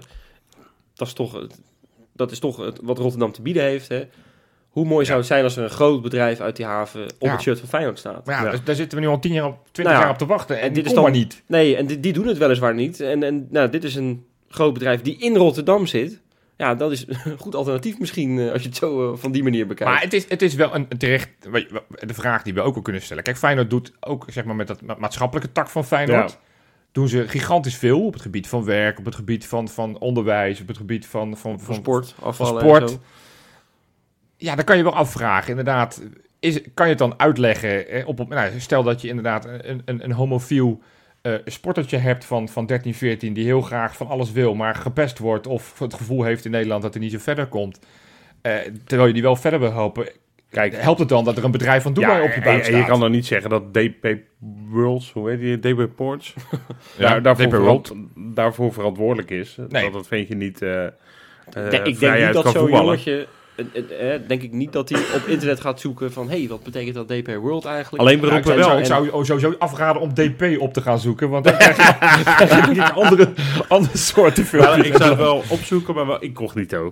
Dat is toch wat Rotterdam te bieden heeft, hè. Hoe mooi zou het zijn als er een groot bedrijf uit die haven... op het shirt van Feyenoord staat. Maar daar zitten we nu al 10 jaar, 20 jaar op te wachten. En dit is dan maar niet. Nee, en die doen het weliswaar niet. En dit is een groot bedrijf die in Rotterdam zit... Ja, dat is een goed alternatief misschien, als je het zo van die manier bekijkt. Maar het is wel een terecht... De vraag die we ook al kunnen stellen. Kijk, Feyenoord doet ook, zeg maar, met dat maatschappelijke tak van Feyenoord... Ja. Doen ze gigantisch veel op het gebied van werk, op het gebied van onderwijs... op het gebied van sport, afvallen sport. En zo. Ja, dan kan je wel afvragen, inderdaad... Kan je het dan uitleggen... stel dat je inderdaad een homofiel... sportertje hebt van 13, 14 die heel graag van alles wil, maar gepest wordt of het gevoel heeft in Nederland dat hij niet zo verder komt, terwijl je die wel verder wil helpen. Kijk, helpt het dan dat er een bedrijf van Dubai op je buik staat? En je kan dan niet zeggen dat DP Worlds, hoe heet die, DP Ports, daarvoor verantwoordelijk is. Nee. Dat vind je niet... Ik denk niet dat zo'n jongetje... denk ik niet dat hij op internet gaat zoeken van... wat betekent dat DP World eigenlijk? Alleen beroepen wel. Ik zou sowieso afraden om DP op te gaan zoeken. Want dan krijg je andere soorten filmpjes. Ik zou het wel opzoeken, maar wel incognito.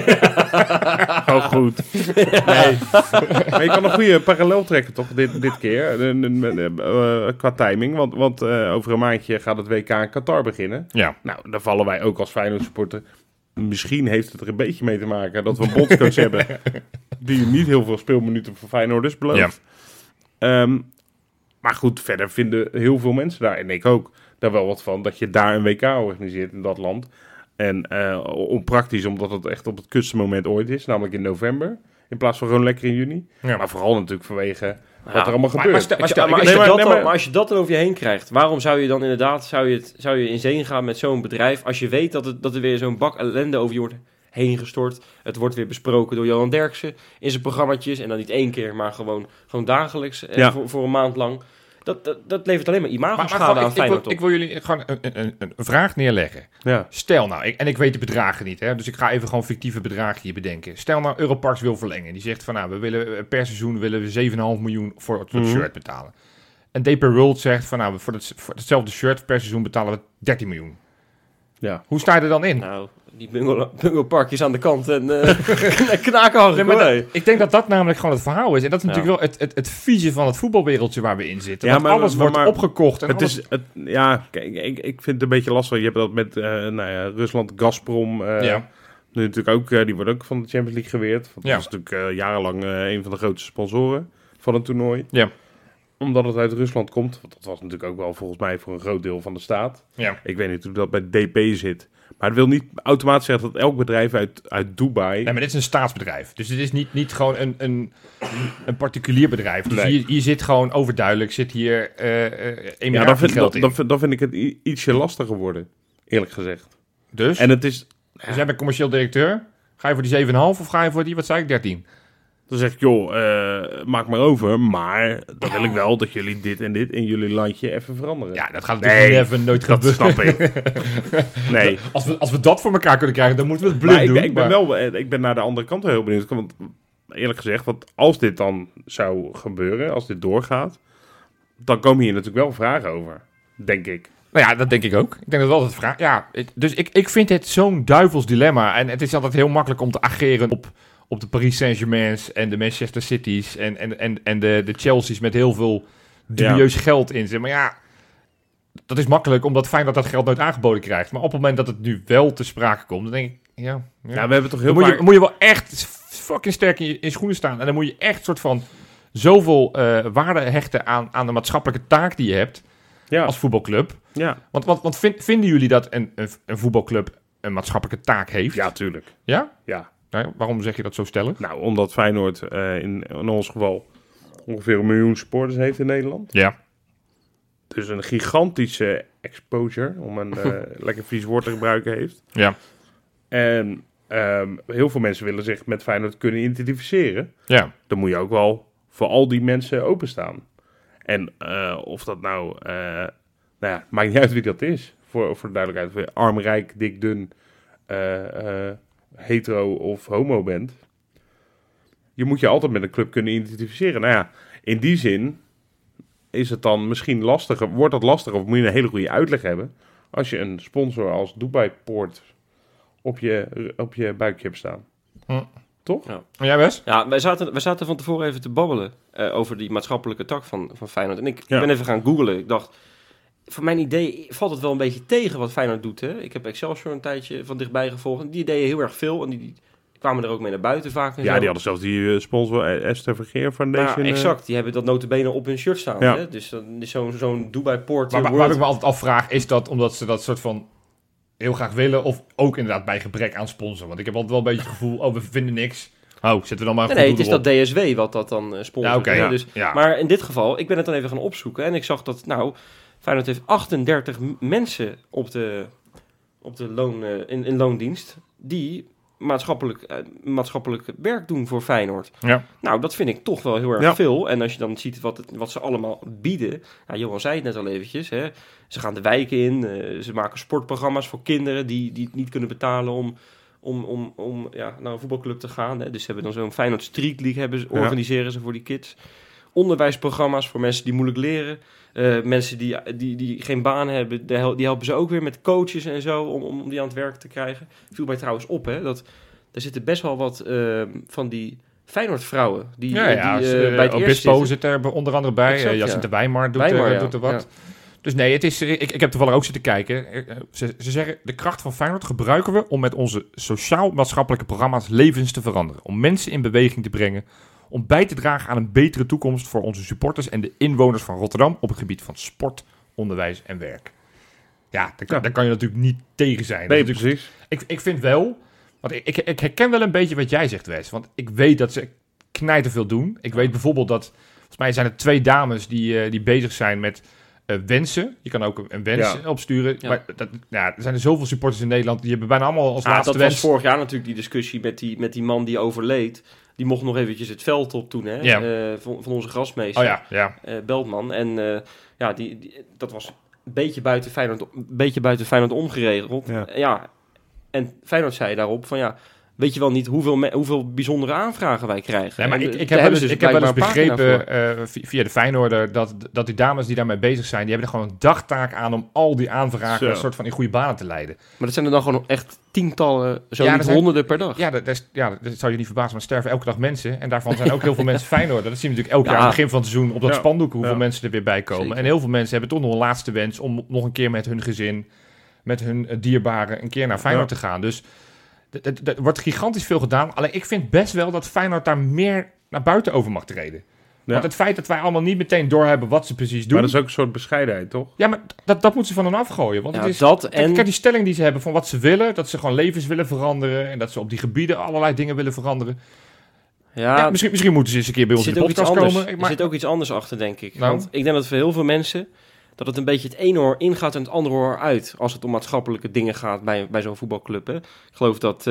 Gewoon goed. Nee. Maar je kan een goede parallel trekken, toch? Dit keer. Qua timing. Want over een maandje gaat het WK in Qatar beginnen. Ja. Nou, daar vallen wij ook als Feyenoord supporter... Misschien heeft het er een beetje mee te maken dat we een bondscoach hebben die niet heel veel speelminuten voor Feyenoorders belooft. Ja. Maar goed, verder vinden heel veel mensen daar, en ik ook, daar wel wat van, dat je daar een WK organiseert in dat land. En onpraktisch, omdat het echt op het kutste moment ooit is, namelijk in november, in plaats van gewoon lekker in juni. Ja. Maar vooral natuurlijk vanwege wat er allemaal gebeurt. Maar als je dat dan over je heen krijgt, waarom zou je dan inderdaad zou je in zee gaan met zo'n bedrijf als je weet dat er weer zo'n bak ellende over je wordt heen gestort. Het wordt weer besproken door Johan Derksen in zijn programmaatjes en dan niet 1 keer, maar gewoon dagelijks voor een maand lang. Dat levert alleen maar imagoschade aan Feyenoord op. Ik wil jullie gewoon een vraag neerleggen. Ja. Stel nou, ik weet de bedragen niet, hè, dus ik ga even gewoon fictieve bedragen hier bedenken. Stel nou, Europarks wil verlengen. Die zegt van, we willen per seizoen 7,5 miljoen voor het shirt betalen. En DP World zegt van, voor hetzelfde shirt per seizoen betalen we 13 miljoen. Ja. Hoe sta je er dan in? Nou, die bungalowparkjes aan de kant en knaken. Nee. Ik denk dat namelijk gewoon het verhaal is. En dat is natuurlijk wel het vieze van het voetbalwereldje waar we in zitten. Ja, want alles wordt opgekocht. En ik vind het een beetje lastig. Je hebt dat met Rusland, Gazprom. Nu natuurlijk ook, die wordt ook van de Champions League geweerd. Want dat is natuurlijk jarenlang een van de grootste sponsoren van het toernooi. Ja. Omdat het uit Rusland komt. Want dat was natuurlijk ook wel volgens mij voor een groot deel van de staat. Ja. Ik weet niet hoe dat bij DP zit. Maar het wil niet automatisch zeggen dat elk bedrijf uit Dubai... Nee, maar dit is een staatsbedrijf. Dus het is niet gewoon een particulier bedrijf. Dus hier zit gewoon overduidelijk, zit hier geld in. Dan vind ik het ietsje lastiger worden, eerlijk gezegd. Dus? En het is... Dus jij bent commercieel directeur. Ga je voor die 7,5 of ga je voor die, wat zei ik, 13? Dan zeg ik, maak maar over, maar dan wil ik wel dat jullie dit en dit in jullie landje even veranderen. Ja, dat gaat natuurlijk even nooit gebeuren. Dat snap ik. Nee. Als we dat voor elkaar kunnen krijgen, dan moeten we het blind doen. Ik ben naar de andere kant heel benieuwd. Want eerlijk gezegd, want als dit dan zou gebeuren, als dit doorgaat, dan komen hier natuurlijk wel vragen over, denk ik. Nou ja, dat denk ik ook. Ik denk dat wel dat vraag. Ja, dus ik vind het zo'n duivels dilemma. En het is altijd heel makkelijk om te ageren op de Paris Saint-Germain's en de Manchester City's en de Chelsea's met heel veel dubieus geld in. Maar ja, dat is makkelijk omdat Feyenoord dat geld nooit aangeboden krijgt. Maar op het moment dat het nu wel te sprake komt, dan denk ik, ja we hebben toch heel vaak... moet je wel echt fucking sterk in je schoenen staan. En dan moet je echt soort van zoveel waarde hechten aan de maatschappelijke taak die je hebt als voetbalclub. Ja. Want vinden jullie dat een voetbalclub een maatschappelijke taak heeft? Ja, tuurlijk. Ja? Ja. Nou, waarom zeg je dat zo stellig? Nou, omdat Feyenoord in ons geval ongeveer 1 miljoen supporters heeft in Nederland. Ja. Dus een gigantische exposure, om een lekker vies woord te gebruiken, heeft. Ja. En heel veel mensen willen zich met Feyenoord kunnen identificeren. Ja. Dan moet je ook wel voor al die mensen openstaan. En of dat maakt niet uit wie dat is, voor de duidelijkheid. Arm, rijk, dik, dun, hetero of homo bent. Je moet je altijd met een club kunnen identificeren. Nou ja, in die zin is het dan misschien lastiger, wordt dat lastiger of moet je een hele goede uitleg hebben als je een sponsor als Dubai Port op je buikje hebt staan. Toch? Ja. En jij Wes? Ja, wij zaten van tevoren even te babbelen over die maatschappelijke tak van Feyenoord. En ik ben even gaan googlen. Ik dacht, voor mijn idee valt het wel een beetje tegen wat Feyenoord doet. Hè? Ik heb Excelsior een tijdje van dichtbij gevolgd. Die deden heel erg veel en die kwamen er ook mee naar buiten vaak. En die hadden zelfs die sponsor Esther Vergeer Foundation. Ja, exact. Die hebben dat nota bene op hun shirt staan. Ja. Hè? Dus dan is zo'n Dubai Port. Waar ik me altijd afvraag, is dat omdat ze dat soort van heel graag willen of ook inderdaad bij gebrek aan sponsoren? Want ik heb altijd wel een beetje het gevoel, we vinden niks. Zetten we dan maar nee, het is dat DSW wat dat dan sponsort. Ja, okay, dus, ja. Maar in dit geval, ik ben het dan even gaan opzoeken en ik zag dat, Feyenoord heeft 38 mensen op de in loondienst die maatschappelijk werk doen voor Feyenoord. Ja. Nou, dat vind ik toch wel heel erg veel. En als je dan ziet wat ze allemaal bieden. Johan zei het net al eventjes. Hè, ze gaan de wijken in. Ze maken sportprogramma's voor kinderen die het niet kunnen betalen om naar een voetbalclub te gaan. Hè. Dus ze hebben dan zo'n Feyenoord Street League organiseren ze voor die kids. Onderwijsprogramma's voor mensen die moeilijk leren. Mensen die geen baan hebben, die helpen ze ook weer met coaches en zo om die aan het werk te krijgen. Viel mij trouwens op, hè, dat er zitten best wel wat van die Feyenoord-vrouwen. Die bij het Obispo zit er onder andere bij. Exact, Jacinta Wijmar doet er wat. Ja. Dus nee, het is, ik heb toevallig ook zitten kijken. Ze zeggen, de kracht van Feyenoord gebruiken we om met onze sociaal-maatschappelijke programma's levens te veranderen. Om mensen in beweging te brengen. Om bij te dragen aan een betere toekomst voor onze supporters en de inwoners van Rotterdam op het gebied van sport, onderwijs en werk. Ja, daar kan je natuurlijk niet tegen zijn. Nee, precies. Ik vind wel, want ik herken wel een beetje wat jij zegt, Wes. Want ik weet dat ze knijterveel doen. Ik weet bijvoorbeeld dat, volgens mij zijn er 2 dames die bezig zijn met wensen. Je kan ook een wens opsturen. Ja. Maar er zijn er zoveel supporters in Nederland, die hebben bijna allemaal als laatste wens. Dat was vorig jaar natuurlijk die discussie met die man die overleed. Die mocht nog eventjes het veld op toen, hè? Ja. Van onze grasmeester, Beltman. En dat was een beetje buiten Feyenoord omgeregeld. Ja. En Feyenoord zei daarop van weet je wel niet hoeveel bijzondere aanvragen wij krijgen. Nee, maar ik heb wel eens begrepen via de Feyenoorder dat die dames die daarmee bezig zijn, die hebben er gewoon een dagtaak aan om al die aanvragen een soort van in goede banen te leiden. Maar dat zijn er dan gewoon echt tientallen, honderden per dag. Dat zou je niet verbazen, maar sterven elke dag mensen. En daarvan zijn ook heel veel mensen Feyenoorder. Dat zien we natuurlijk elk jaar aan het begin van het seizoen op dat spandoek, hoeveel mensen er weer bij komen. Zeker. En heel veel mensen hebben toch nog een laatste wens om nog een keer met hun gezin, met hun dierbaren, een keer naar Feyenoord te gaan. Dus er wordt gigantisch veel gedaan. Alleen ik vind best wel dat Feyenoord daar meer naar buiten over mag treden. Ja. Want het feit dat wij allemaal niet meteen doorhebben wat ze precies doen. Maar dat is ook een soort bescheidenheid, toch? Ja, maar dat moeten ze van hen afgooien. Want het is, kijk, die stelling die ze hebben van wat ze willen. Dat ze gewoon levens willen veranderen. En dat ze op die gebieden allerlei dingen willen veranderen. Ja, misschien moeten ze eens een keer bij ons in de podcast komen. Er zit ook iets anders achter, denk ik. Want ik denk dat voor heel veel mensen dat het een beetje het ene oor ingaat en het andere oor uit. Als het om maatschappelijke dingen gaat bij zo'n voetbalclub. Hè. Ik geloof dat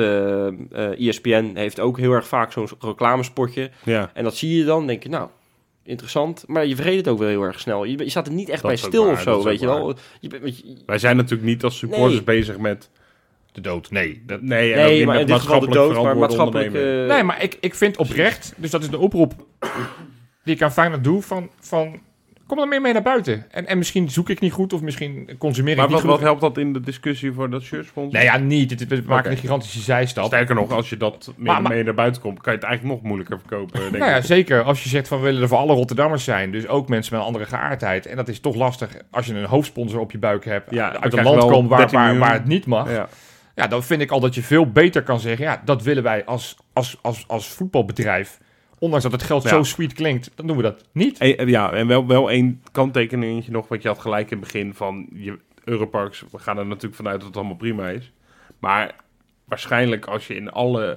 ESPN heeft ook heel erg vaak zo'n reclamespotje. Ja. En dat zie je dan, denk je, interessant. Maar je vergeet het ook wel heel erg snel. Je staat er niet echt bij stil of zo, weet je wel. Wij zijn natuurlijk niet als supporters bezig met de dood. Nee, maar in dit geval de dood, maar maatschappelijk. Nee, maar ik vind oprecht, dus dat is de oproep die ik aan Feyenoord doe, van kom er meer mee naar buiten. En misschien zoek ik niet goed of misschien consumeer ik niet goed. Maar wat helpt dat in de discussie voor dat shirtfonds? Nee, niet. We maken een gigantische zijstap. Sterker nog, als je dat mee naar buiten komt, kan je het eigenlijk nog moeilijker verkopen. Denk ik. Zeker. Als je zegt van we willen er voor alle Rotterdammers zijn. Dus ook mensen met een andere geaardheid. En dat is toch lastig als je een hoofdsponsor op je buik hebt. Uit een land komt waar het niet mag. Ja, dan vind ik al dat je veel beter kan zeggen, dat willen wij als voetbalbedrijf. Ondanks dat het geld zo sweet klinkt, dan doen we dat niet. En wel één kanttekeningetje nog, want je had gelijk in het begin van Europarks. We gaan er natuurlijk vanuit dat het allemaal prima is. Maar waarschijnlijk als je in alle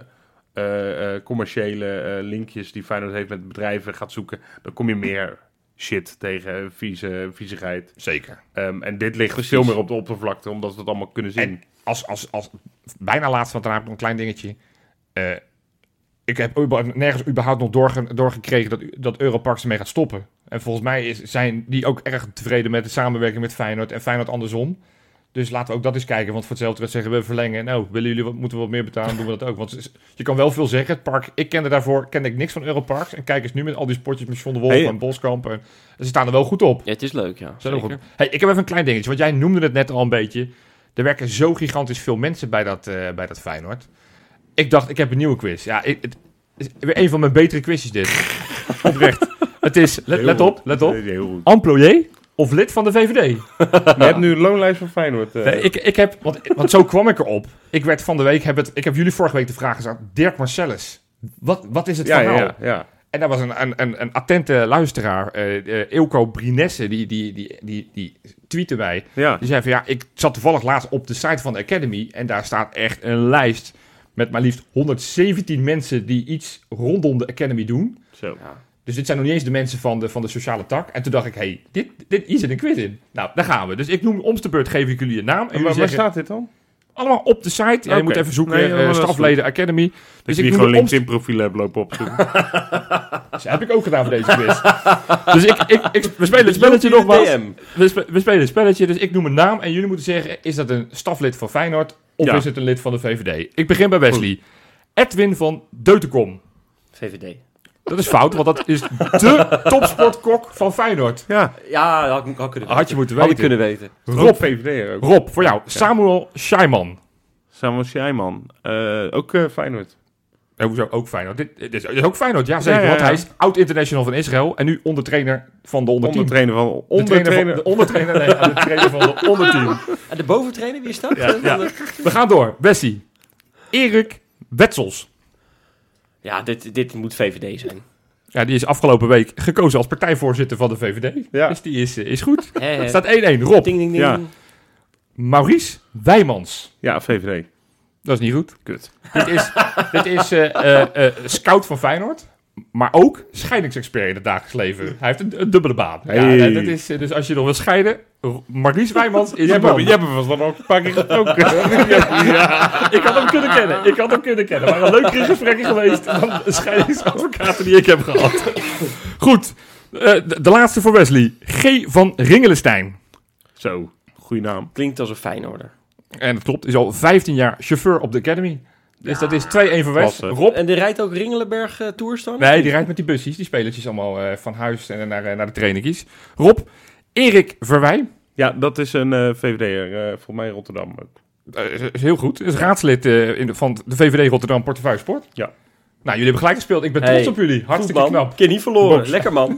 commerciële linkjes die Feyenoord heeft met bedrijven gaat zoeken, dan kom je meer shit tegen viezigheid. Zeker. En dit ligt veel meer op de oppervlakte, omdat we het allemaal kunnen zien. En als bijna laatst, want daar heb ik nog een klein dingetje. Ik heb nergens überhaupt nog doorgekregen dat Europarks ermee gaat stoppen. En volgens mij zijn die ook erg tevreden met de samenwerking met Feyenoord en Feyenoord andersom. Dus laten we ook dat eens kijken. Want voor hetzelfde zeggen we verlengen. Nou, willen jullie moeten we wat meer betalen, doen we dat ook. Want je kan wel veel zeggen. Het park, ik kende ik niks van Europarks. En kijk eens nu met al die sportjes met John de Wolf en Boskamp. En ze staan er wel goed op. Ja, het is leuk, ja. Goed. Hey, ik heb even een klein dingetje. Want jij noemde het net al een beetje. Er werken zo gigantisch veel mensen bij dat Feyenoord. Ik dacht, ik heb een nieuwe quiz. Ja, het is weer een van mijn betere quizjes dit. Oprecht. Het is, let op. Employé of lid van de VVD. Je hebt nu een loonlijst van Feyenoord. Nee, ik heb, want zo kwam ik erop. Ik werd van de week, ik heb jullie vorige week de vraag gezegd. Dirk Marcellus, wat is het verhaal? Ja. En daar was een attente luisteraar, Eelco Brinesse, die tweette mij. Ja. Die zei van ik zat toevallig laatst op de site van de Academy en daar staat echt een lijst met maar liefst 117 mensen die iets rondom de Academy doen. Zo. Ja. Dus dit zijn nog niet eens de mensen van de sociale tak. En toen dacht ik, hier zit een quiz in. Nou, daar gaan we. Dus ik noem om de beurt, geef ik jullie een naam. En waar staat dit dan? Allemaal op de site. Ja, je moet even zoeken, stafleden Academy. Dus ik gewoon LinkedIn-profielen heb lopen opzoeken. Dat heb ik ook gedaan voor deze quiz. Dus we spelen het spelletje nogmaals. We spelen het spelletje, dus ik noem een naam. En jullie moeten zeggen, is dat een staflid van Feyenoord Of Ja. is het een lid van de VVD? Ik begin bij Wesley. Edwin van Deutenkom. VVD. Dat is fout, want dat is de topsportkok van Feyenoord. Ja, Ja, had kunnen weten. Had je moeten Had ik weten. kunnen weten. Rob VVD ook. Rob, voor jou. Samuel Scheiman. Samuel Scheiman. Ook Feyenoord. Hoezo ook Feyenoord? Dit is ook Feyenoord, ja zeker. Ja. Want hij is oud-international van Israël en nu ondertrainer van de onderteam. Ondertrainer van... De ondertrainer, nee, de trainer van de onderteam. En de boventrainer, wie is dat? Ja. We gaan door. Wesley. Erik Wetzels. Ja, dit moet VVD zijn. Ja, die is afgelopen week gekozen als partijvoorzitter van de VVD. Ja. Dus die is goed. Hè, hè. Het staat 1-1. Rob. Ding, ding, ding. Ja. Maurice Wijmans. Ja, VVD. Dat is niet goed. Kut. Dit is scout van Feyenoord. Maar ook scheidingsexpert in het dagelijks leven. Hij heeft een dubbele baan. Ja, Hey. dat is, dus als je nog wil scheiden... Maurice Wijmans is Jij een man. hebt hem wel ook een paar keer gesproken. Ik had hem kunnen kennen. Maar een leukere gesprekken geweest dan de scheidingsadvocaten die ik heb gehad. Goed. De laatste voor Wesley. G. van Ringelenstein. Zo, goede naam. Klinkt als een Feyenoorder. En dat klopt. Is al 15 jaar chauffeur op de Academy. Dus dat is 2-1 voor West. Klasse. Rob. En die rijdt ook Ringelenberg Tours dan? Nee, die rijdt met die busjes. Die spelertjes allemaal van huis en naar de trainingjes. Rob. Erik Verwij. Ja, dat is een VVD'er, volgens mij in Rotterdam ook. Is heel goed. Is raadslid van de VVD Rotterdam Portefeuille Sport. Ja. Nou, jullie hebben gelijk gespeeld. Ik ben trots op jullie. Hartstikke Goed, man. knap. Keer niet verloren. Box. Lekker man.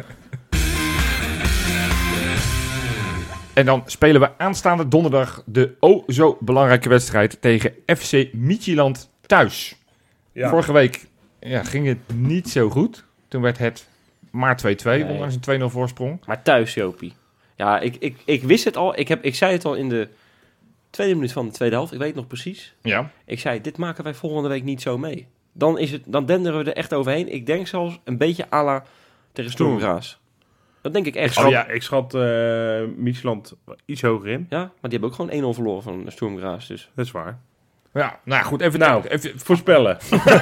En dan spelen we aanstaande donderdag de zo belangrijke wedstrijd tegen FC Midtjylland thuis. Ja. Vorige week ging het niet zo goed. Toen werd het maar 2-2, Nee. ondanks een 2-0 voorsprong. Maar thuis, Jopie. Ja, ik wist het al. Ik zei het al in de tweede minuut van de tweede helft. Ik weet het nog precies. Ja. Ik zei, dit maken wij volgende week niet zo mee. Dan denderen we er echt overheen. Ik denk zelfs een beetje à la tegen Sturm Graz. Dat denk ik echt. Ik schat Midtjylland iets hoger in. Ja, maar die hebben ook gewoon 1-0 verloren van Sturm Graz. Dus. Dat is waar. Ja, nou goed, even Voorspellen.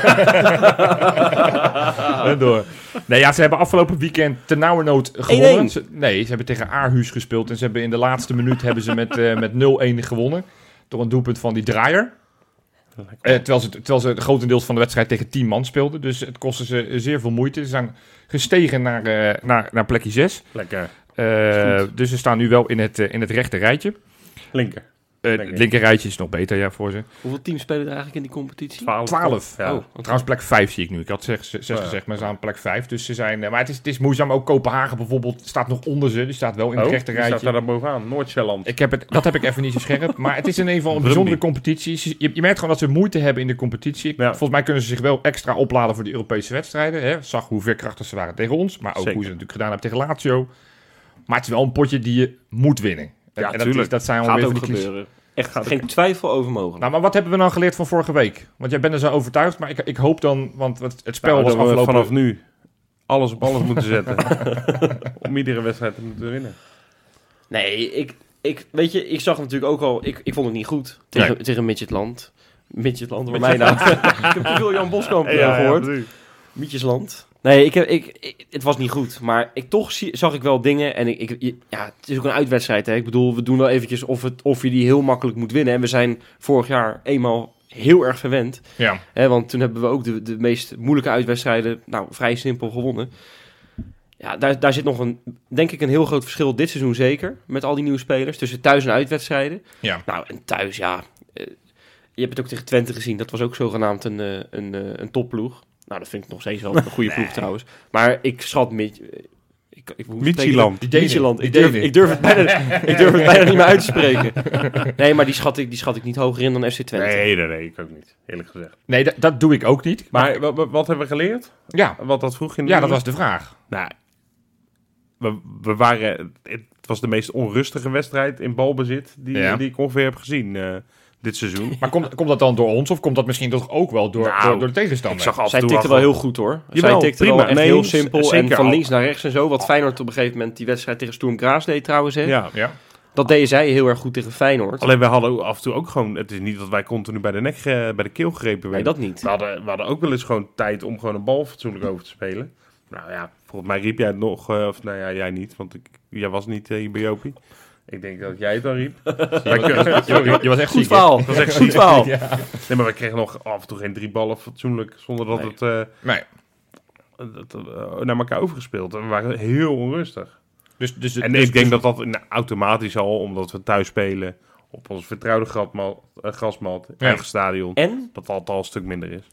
door. Nee, ja, ze hebben afgelopen weekend ternauwernood gewonnen. 1-1. Ze hebben tegen Aarhus gespeeld en ze hebben in de laatste minuut hebben ze met 0-1 gewonnen. Door een doelpunt van die draaier. Terwijl ze grotendeels van de wedstrijd tegen 10 man speelden. Dus het kostte ze zeer veel moeite. Ze zijn gestegen naar plekje 6. Lekker. Dus ze staan nu wel in het rechte rijtje. Linker. Het linker rijtje is nog beter voor ze. Hoeveel teams spelen er eigenlijk in die competitie? 12. Ja. Oh. Trouwens plek 5 zie ik nu. Ik had 6 gezegd, maar ze staan plek 5. Dus ze zijn... maar het is moeizaam. Ook Kopenhagen bijvoorbeeld staat nog onder ze. Die staat wel in het rechte die staat rijtje. daar dan bovenaan. Noord-Zeeland. Dat heb ik even niet zo scherp. Maar het is in ieder geval een bijzondere competitie. Je merkt gewoon dat ze moeite hebben in de competitie. Ja. Volgens mij kunnen ze zich wel extra opladen voor de Europese wedstrijden. Hè. Zag hoe veerkrachtig ze waren tegen ons. Maar ook Zeker. hoe ze het natuurlijk gedaan hebben tegen Lazio. Maar het is wel een potje die je moet winnen. Ja, en tuurlijk. dat zijn Gaat alweer ook van die clichés. gebeuren. Echt geen twijfel over mogelijk. Nou, maar wat hebben we dan geleerd van vorige week? Want jij bent er zo overtuigd, maar ik hoop dan... Want het spel was dat we afgelopen... vanaf nu alles op alles moeten zetten. Om iedere wedstrijd te moeten winnen. Nee, weet je, ik zag natuurlijk ook al... Ik vond het niet goed tegen Midtjylland. Midtjylland, waar mij nou... ik heb te veel Jan Boskamp gehoord. precies. Mietjesland. Nee, het was niet goed. Maar toch zag ik wel dingen. En het is ook een uitwedstrijd. Hè. Ik bedoel, we doen wel eventjes of je die heel makkelijk moet winnen. En we zijn vorig jaar eenmaal heel erg verwend. Ja. Hè, want toen hebben we ook de meest moeilijke uitwedstrijden vrij simpel gewonnen. Ja, daar zit nog denk ik een heel groot verschil dit seizoen zeker. Met al die nieuwe spelers. Tussen thuis- en uitwedstrijden. Ja. Nou, en thuis, je hebt het ook tegen Twente gezien. Dat was ook zogenaamd een topploeg. Nou, dat vind ik nog steeds wel een goede ploeg trouwens. Maar ik schat Midtjylland. Midtjylland. Ik durf het bijna niet meer uit te spreken. Nee, maar die schat ik niet hoger in dan FC Twente. Nee, ik ook niet. Eerlijk gezegd. Nee, dat doe ik ook niet. Maar wat hebben we geleerd? Ja, Wat dat vroeg in de dat was de vraag. Nou, we waren... Het was de meest onrustige wedstrijd in balbezit die ik ongeveer heb gezien dit seizoen. Maar komt dat dan door ons of komt dat misschien toch ook wel door de tegenstander? Ik zag af en Zij toe tikte wel heel goed hoor. Jawel, Zij tikte prima. wel echt Nee, heel simpel. zeker En van al. links naar rechts en zo. Wat Feyenoord op een gegeven moment die wedstrijd tegen Sturm Graz deed trouwens. Hè. Ja. Ja. Dat deden zij heel erg goed tegen Feyenoord. Alleen we hadden ook af en toe ook gewoon... Het is niet dat wij continu bij de nek, bij de keel gegrepen Nee, werden. dat niet. We hadden ook wel eens gewoon tijd om gewoon een bal fatsoenlijk over te spelen. Nou ja, volgens mij riep jij het nog... of nou ja, jij niet, want jij was niet hier bij Jopie. Ik denk dat jij het dan riep. Je was echt Goed ziek, hè? verhaal. Dat was echt Goed verhaal. Ja. Nee, maar we kregen nog af en toe geen 3 ballen fatsoenlijk, zonder dat Nee. het Nee. naar elkaar overgespeeld. En we waren heel onrustig. Dus En ik denk dat automatisch al, omdat we thuis spelen, op ons vertrouwde grasmat, eigen stadion, En dat het al een stuk minder is.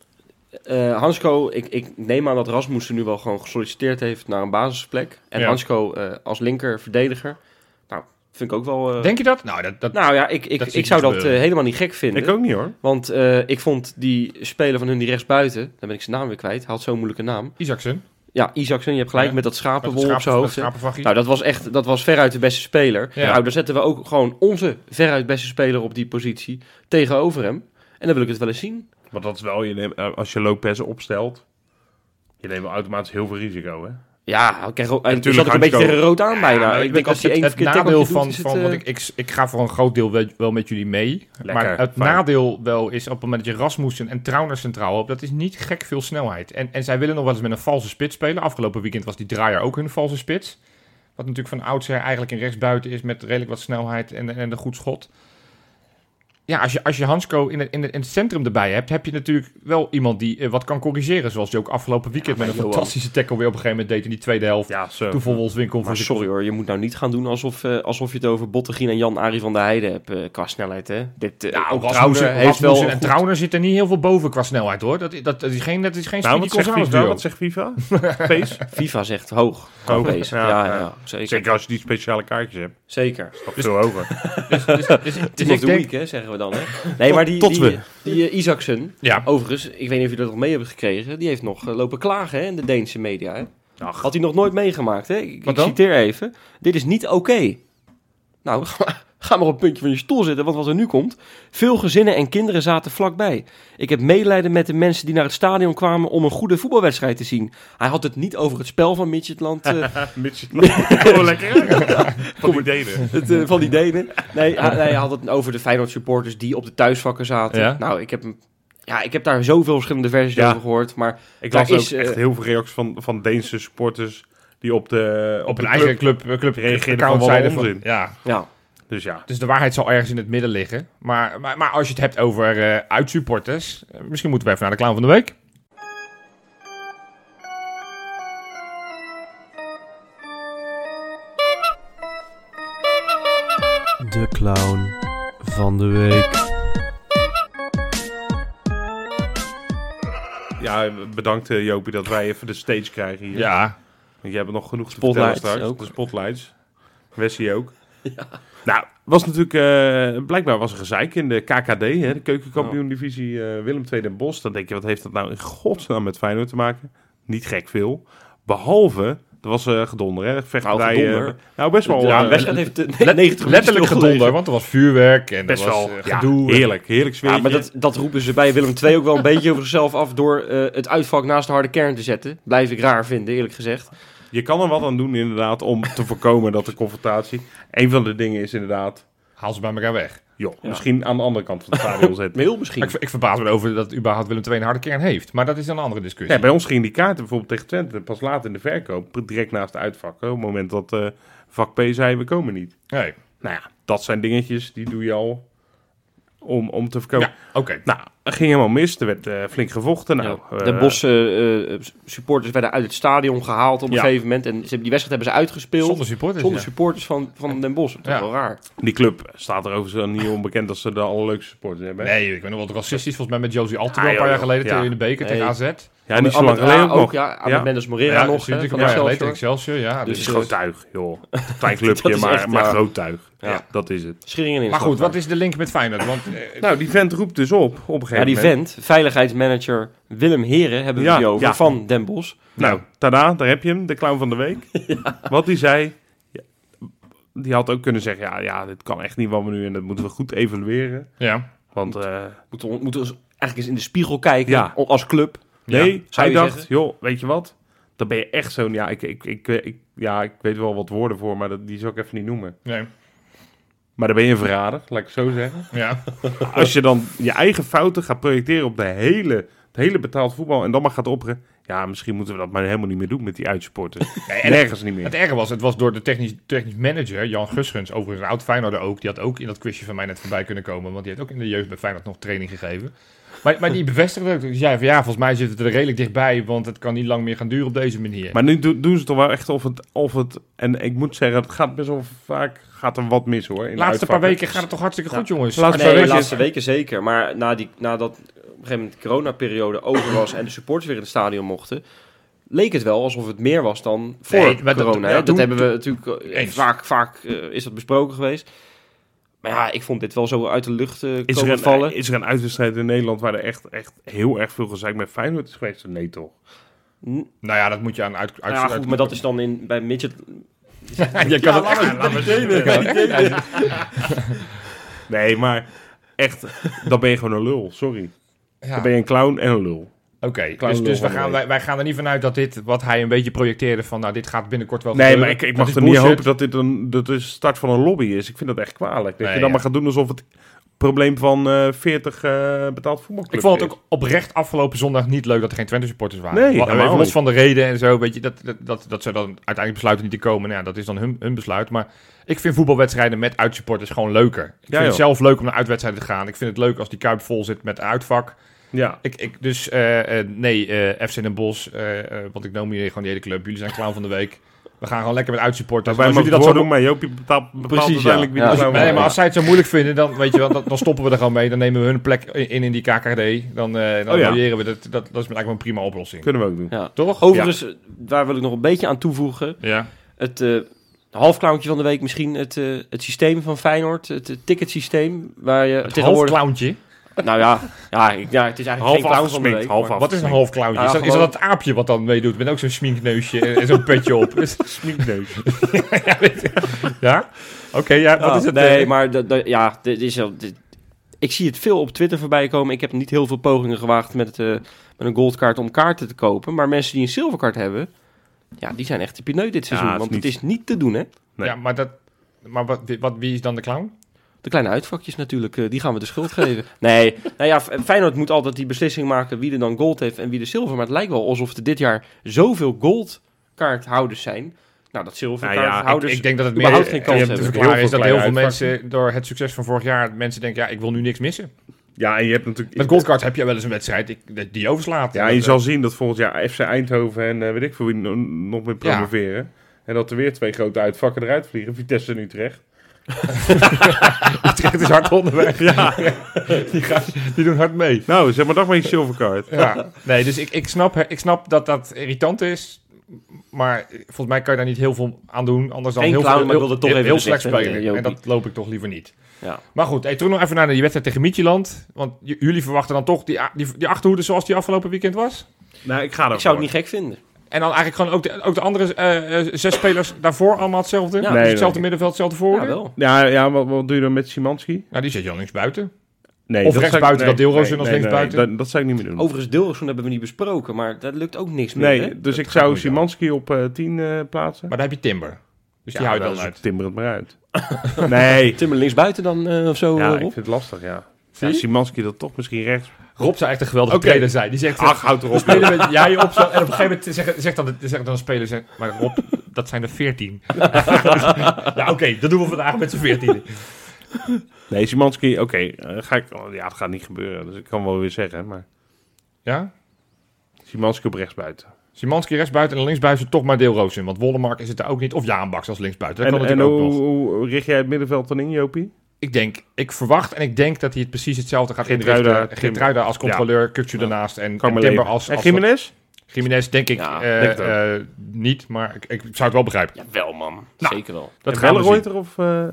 Hansko, ik neem aan dat Rasmussen nu wel gewoon gesolliciteerd heeft naar een basisplek. En Ja. Hansko als linker verdediger. Nou, vind ik ook wel... Denk je dat? Nou, dat nou ja, dat zie ik ik zou niet dat gebeuren. helemaal niet gek vinden. Ik ook niet hoor. Want ik vond die speler van hun die rechtsbuiten, dan ben ik zijn naam weer kwijt, hij had zo'n moeilijke naam. Isaacson. Ja, Isaacson, je hebt gelijk Ja. met dat Met schapenwol het op zijn hoofd. hè. schapenvachie. Nou, dat was veruit de beste speler. Ja. Nou, dan zetten we ook gewoon onze veruit beste speler op die positie tegenover hem. En dan wil ik het wel eens zien. Want dat is wel, als je Lopez opstelt, je neemt wel automatisch heel veel risico, hè? Ja, ik kreeg ook, en toen Natuurlijk, zat ik een beetje Hansko. tegen rood aan bijna. maar Ik denk als hij één het verkeerd nadeel tackeltje doet, is van het, want ik ga voor een groot deel wel met jullie mee. Lekker, maar het fijn. nadeel wel is op het moment dat je Rasmussen en Trauner centraal hebt, dat is niet gek veel snelheid. En zij willen nog wel eens met een valse spits spelen. Afgelopen weekend was die draaier ook hun valse spits. Wat natuurlijk van oudsher eigenlijk een rechtsbuiten is met redelijk wat snelheid en een goed schot. Ja, als je Hansko in het centrum erbij hebt, heb je natuurlijk wel iemand die wat kan corrigeren. Zoals hij ook afgelopen weekend met een Johan. fantastische tackle weer op een gegeven moment deed in die tweede helft. Ja, zo. Toen Wolfswinkel Maar sorry hoor, je moet nou niet gaan doen alsof je het over Bottegien en Jan-Arie van der Heijden hebt qua snelheid. Hè? Ook Trauner heeft wel... en Trauner zit er niet heel veel boven qua snelheid hoor. Dat is geen Nou, Speedy wat zegt González FIFA? duo. Wat zegt FIFA? Pace? FIFA zegt hoog. Hoog, Pace. ja, Ja, ja. zeker. Zeker als je die speciale kaartjes hebt. Zeker. Dat is veel hoger. Team of the week, hè, zeggen we dan. Hè? Nee, maar die Isaacson, Ja. overigens, ik weet niet of jullie dat nog mee hebben gekregen, die heeft nog lopen klagen hè, in de Deense media. Hè? Ach, Had hij nog nooit meegemaakt. Hè? Ik Wat dan? citeer even. Dit is niet oké. Nou, ga maar op een puntje van je stoel zitten, want wat er nu komt. Veel gezinnen en kinderen zaten vlakbij. Ik heb medelijden met de mensen die naar het stadion kwamen om een goede voetbalwedstrijd te zien. Hij had het niet over het spel van Midtjylland, Gewoon lekker. Van die Denen. van die Denen. Nee, hij had het over de Feyenoord supporters die op de thuisvakken zaten. Ja? Nou, ik heb daar zoveel verschillende versies Ja. over gehoord, maar Ik daar las is, ook echt heel veel reacties van Deense supporters die op de Op een de eigen club reageerde account van zeiden wat van... onzin. Ja, ja. Dus ja. dus de waarheid zal ergens in het midden liggen. Maar als je het hebt over uitsupporters... misschien moeten we even naar de clown van de week. De clown van de week. Ja, bedankt Jopie dat wij even de stage krijgen hier. Ja, Want je hebt nog genoeg te Spotlights vertellen straks. ook. De spotlights. Wesley ook. Ja. Nou, was natuurlijk... blijkbaar was er gezeik in de KKD, hè, de keukenkampioen-divisie Willem II Den Bosch. Dan denk je, wat heeft dat nou in godsnaam met Feyenoord te maken? Niet gek veel. Behalve... Er was gedonder, hè? Vechtpartij. gedonder. Nou, best wel... de wedstrijd heeft 90 minuten letterlijk gedonder, stilgelegen. want er was vuurwerk en best er was wel gedoe. heerlijk sfeertje. Ja, maar dat roepen ze bij Willem II ook wel een beetje over zichzelf af door het uitvak naast de harde kern te zetten. Blijf ik raar vinden, eerlijk gezegd. Je kan er wat aan doen inderdaad om te voorkomen dat de confrontatie... Een van de dingen is inderdaad... Haal ze bij elkaar weg. Joh, Ja. misschien aan de andere kant van het stadion zetten. Mail misschien. Ik verbaas me over dat überhaupt Willem II een harde kern heeft. Maar dat is dan een andere discussie. Ja, bij ons gingen die kaarten bijvoorbeeld tegen Twente pas later in de verkoop. Direct naast de uitvakken. Op het moment dat vak P zei, we komen niet. Nee. Nou ja, dat zijn dingetjes die doe je al om te voorkomen. Ja, oké. Nou, het ging helemaal mis. Er werd flink gevochten. Nou, de Bosch supporters werden uit het stadion gehaald op een Ja. gegeven moment. En die wedstrijd hebben ze uitgespeeld Zonder supporters. zonder ja. supporters van Den Bosch. Dat is Ja. wel raar. Die club staat er overigens niet onbekend dat ze de allerleukste supporters hebben. hè? Nee, ik ben nog wel racistisch. Volgens mij met Josie Altidore Ah, een paar joh, jaar geleden ja. in de beker tegen Nee. AZ. Ja, niet zo lang geleden ook nog. Ja, Ahmed Ja. Mendes Morera Ja, nog. natuurlijk Van een paar jaar geleden Excelsior. tegen Excelsior. Ja, Dus, Het is groot tuig, joh. Klein Dat clubje, is maar, echt, maar ja. groot tuig. Ja. Ja, dat is het. Scheringen in maar goed, wat is de link met Feyenoord? Want Nou, die vent roept dus op een Ja, gegeven die moment. vent, veiligheidsmanager Willem Heren, hebben we Ja, het over, ja. van Den Bosch. Nou, tada, daar heb je hem, de clown van de week. Wat hij zei, ja, die had ook kunnen zeggen, ja, dit kan echt niet wat we nu en dat moeten we goed evalueren. ja, Want Moeten we eigenlijk eens in de spiegel kijken Ja. als club. nee, zou hij je dacht, zeggen? joh, weet je wat? Dan ben je echt zo'n, ik weet wel wat woorden voor, maar die zal ik even niet noemen. nee, Maar dan ben je een verrader, laat ik het zo zeggen. ja. Als je dan je eigen fouten gaat projecteren op het hele betaald voetbal en dan maar gaat opperen, Ja, misschien moeten we dat maar helemaal niet meer doen met die uitsupporters. Nergens niet meer. Het erge was, het was door de technisch manager, Jan Gusgens, overigens een oud Feyenoorder ook. Die had ook in dat quizje van mij net voorbij kunnen komen. Want die heeft ook in de jeugd bij Feyenoord nog training gegeven. Maar die bevestigde ook. Dus volgens mij zit het er redelijk dichtbij. Want het kan niet lang meer gaan duren op deze manier. Maar nu doen ze toch wel echt of het... En ik moet zeggen, het gaat best wel vaak... Gaat er wat mis, hoor. De laatste paar weken gaat het toch hartstikke goed, jongens. De laatste Nee, paar de weken laatste weken zeker. Maar nadat op een gegeven moment de coronaperiode over was en de supporters weer in het stadion mochten, leek het wel alsof het meer was dan voor Nee, maar corona. dat- Dat toen- hebben we natuurlijk Eens. vaak is dat besproken geweest. Maar ja, ik vond dit wel zo uit de lucht Is komen vallen. er een uitwedstrijd in Nederland waar er echt heel erg veel gezeik met Feyenoord is geweest? Nee, toch? Nou ja, dat moet je aan uit. Ja, goed, maar dat is dan bij Midget. Je kan het Nee, maar echt, dan ben je gewoon een lul. Sorry. Dan Ja. ben je een clown en een lul. Oké, Klein dus lul van de wij gaan er niet vanuit dat dit, wat hij een beetje projecteerde van, nou, dit gaat binnenkort wel Nee, gebeuren. maar ik Dat mag is er niet bullshit. hopen dat dit dat de start van een lobby is. Ik vind dat echt kwalijk. Dat Nee, je dan ja. maar gaat doen alsof het probleem van 40 betaald voetbalclubs Ik vond het is. ook oprecht afgelopen zondag niet leuk dat er geen Twente supporters waren. Nee, Wat- helemaal even los niet. van de reden en zo, weet je, dat ze dan uiteindelijk besluiten niet te komen. Nou ja, dat is dan hun besluit. Maar ik vind voetbalwedstrijden met uitsupporters gewoon leuker. Ik vind het joh. zelf leuk om naar uitwedstrijden te gaan. Ik vind het leuk als die Kuip vol zit met uitvak. Ja. FC Den Bosch, want ik nomineer gewoon die hele club. Jullie zijn clown van de week. We gaan gewoon lekker met uitsupporters. Wij Als mogen jullie dat dat doen, maar Jopie bepaalt Precies, uiteindelijk wie ja. de Ja. clown Nee, is. maar als zij het zo moeilijk vinden, dan, weet je wel, dan stoppen we er gewoon mee. Dan nemen we hun plek in die KKD. Dan ja. variëren we. Dat is lijkt me een prima oplossing. Kunnen we ook doen. Ja. Toch? Overigens, daar wil ik nog een beetje aan toevoegen. Ja. Het halfclowntje van de week misschien het systeem van Feyenoord. Het ticketsysteem. Waar je Het tegenwoordig... halfclowntje. Nou ja, het is eigenlijk Half geen clown van de afgesminkt, week. half maar- Wat is een afgesminkt. halfclowntje? Ja, Is dat gewoon- het aapje wat dan meedoet? Met ook zo'n sminkneusje en zo'n petje op. Sminkneus. Ja? Oké, ja, wat is het? Nee, maar dit is wel... Ik zie het veel op Twitter voorbij komen. Ik heb niet heel veel pogingen gewaagd met een goldkaart om kaarten te kopen. Maar mensen die een zilverkaart hebben, ja, die zijn echt de pineut dit seizoen. het is Want niet- het is niet te doen, hè? Nee. Ja, maar wie is dan de clown? De kleine uitvakjes natuurlijk, die gaan we de schuld geven. Nee, nou ja, Feyenoord moet altijd die beslissing maken wie er dan gold heeft en wie de zilver. Maar het lijkt wel alsof er dit jaar zoveel goldkaarthouders zijn. Nou, dat zilverkaarthouders Ik denk dat het meer überhaupt geen kans te hebben. verklaren Heel is veel dat heel veel kleine mensen door het succes van vorig jaar mensen denken, ja, ik wil nu niks missen. Ja, en je hebt natuurlijk... Met goldcard heb je wel eens een wedstrijd die overslaat. Ja, en je zal zien dat volgend jaar FC Eindhoven en weet ik veel wie nog meer promoveren. En dat er weer 2 grote uitvakken eruit vliegen. Vitesse en Utrecht. Utrecht is hard onderweg. Ja. Die doen hard mee. Nou, zeg maar toch maar je silvercard. Ja. Nee, dus ik snap dat dat irritant is. Maar volgens mij kan je daar niet heel veel aan doen. Anders dan Geen heel, clown, veel, maar ik wilde toch even heel slecht gezegd hebben, spelen. En Jopie. dat loop ik toch liever niet. Ja. Maar goed, terug nog even naar die wedstrijd tegen Midtjylland. Want jullie verwachten dan toch die achterhoede zoals die afgelopen weekend was? Nou, ik ga ervoor. Ik zou het niet gek vinden. En dan eigenlijk gewoon ook de andere 6 spelers daarvoor allemaal hetzelfde? Ja. Dus Nee, hetzelfde nee. middenveld, hetzelfde voorhoede? Ja, wel. Ja, wat doe je dan met Szymanski? Nou, die zet je al links buiten. Nee, Of dat rechts zou ik- buiten, dat Deelroos als links buiten. Dat zou ik niet meer doen. Overigens, Dilrosun hebben we niet besproken, maar dat lukt ook niks meer. hè? Nee, dus ik gaat zou niet zo. Szymanski op 10 plaatsen. Maar daar heb je Timber. Dus die Ja, houdt dan uit. Timber het maar uit. Nee. Timmer links buiten dan of zo, Ja, ik Rob? vind het lastig, ja. Zie Ja, je? Szymanski dat toch misschien rechts. Rob zou echt een geweldige Oké. trainer zijn. Die zegt, Ach, houd we erop. spelen met jij op zo. En op een gegeven moment zegt dan een speler, maar Rob, dat zijn er 14. Ja, oké, dat doen we vandaag met z'n 14. Nee, Szymanski, oké. Ja, dat gaat niet gebeuren. Dus ik kan wel weer zeggen, maar... Ja? Szymanski op rechts buiten. Szymanski rechtsbuiten en linksbuiten toch maar Deelroos in. Want Wollemark is het daar ook niet. Of Jaan Baks als linksbuiten. Dat kan En natuurlijk ook nog. hoe richt jij het middenveld dan in, Jopie? Ik verwacht en ik denk dat hij het precies hetzelfde gaat Geertruida, inrichten. Geertruida als controleur, Kukçu daarnaast en Kan Timber maar als... En Gimenez? Jiménez denk ik Ja, denk het ook. niet, maar ik zou het wel begrijpen. Ja, wel man. Nou, Zeker wel. Dat En gaan we zien. Wellenreuter of...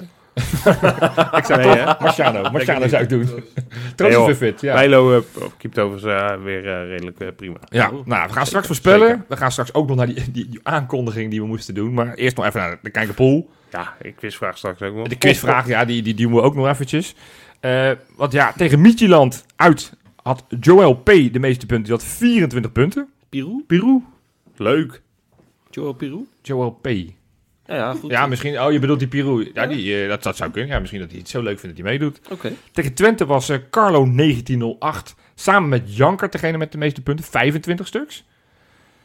Ik zou Nee, hè? toch Marciano zou ik doen. Nee, Transfer joh. fit, ja. Bijlo keept overigens weer redelijk prima. Ja, nou, we gaan straks voorspellen. We gaan straks ook nog naar die aankondiging die we moesten doen. Maar eerst nog even naar de kijkerpool. Ja, ik quizvraag straks ook nog. De quizvraag, ja, die doen we ook nog eventjes. Want ja, tegen Midtjylland uit had Joel P. de meeste punten. Die had 24 punten. Pirou. Leuk. Joel Pirou? Joel P. Ja, goed. Ja, misschien... Oh, je bedoelt die Pirou. Ja, dat zou kunnen. Ja, misschien dat hij het zo leuk vindt dat hij meedoet. Oké. Tegen Twente was Carlo 1908. Samen met Janker degene met de meeste punten. 25 stuks.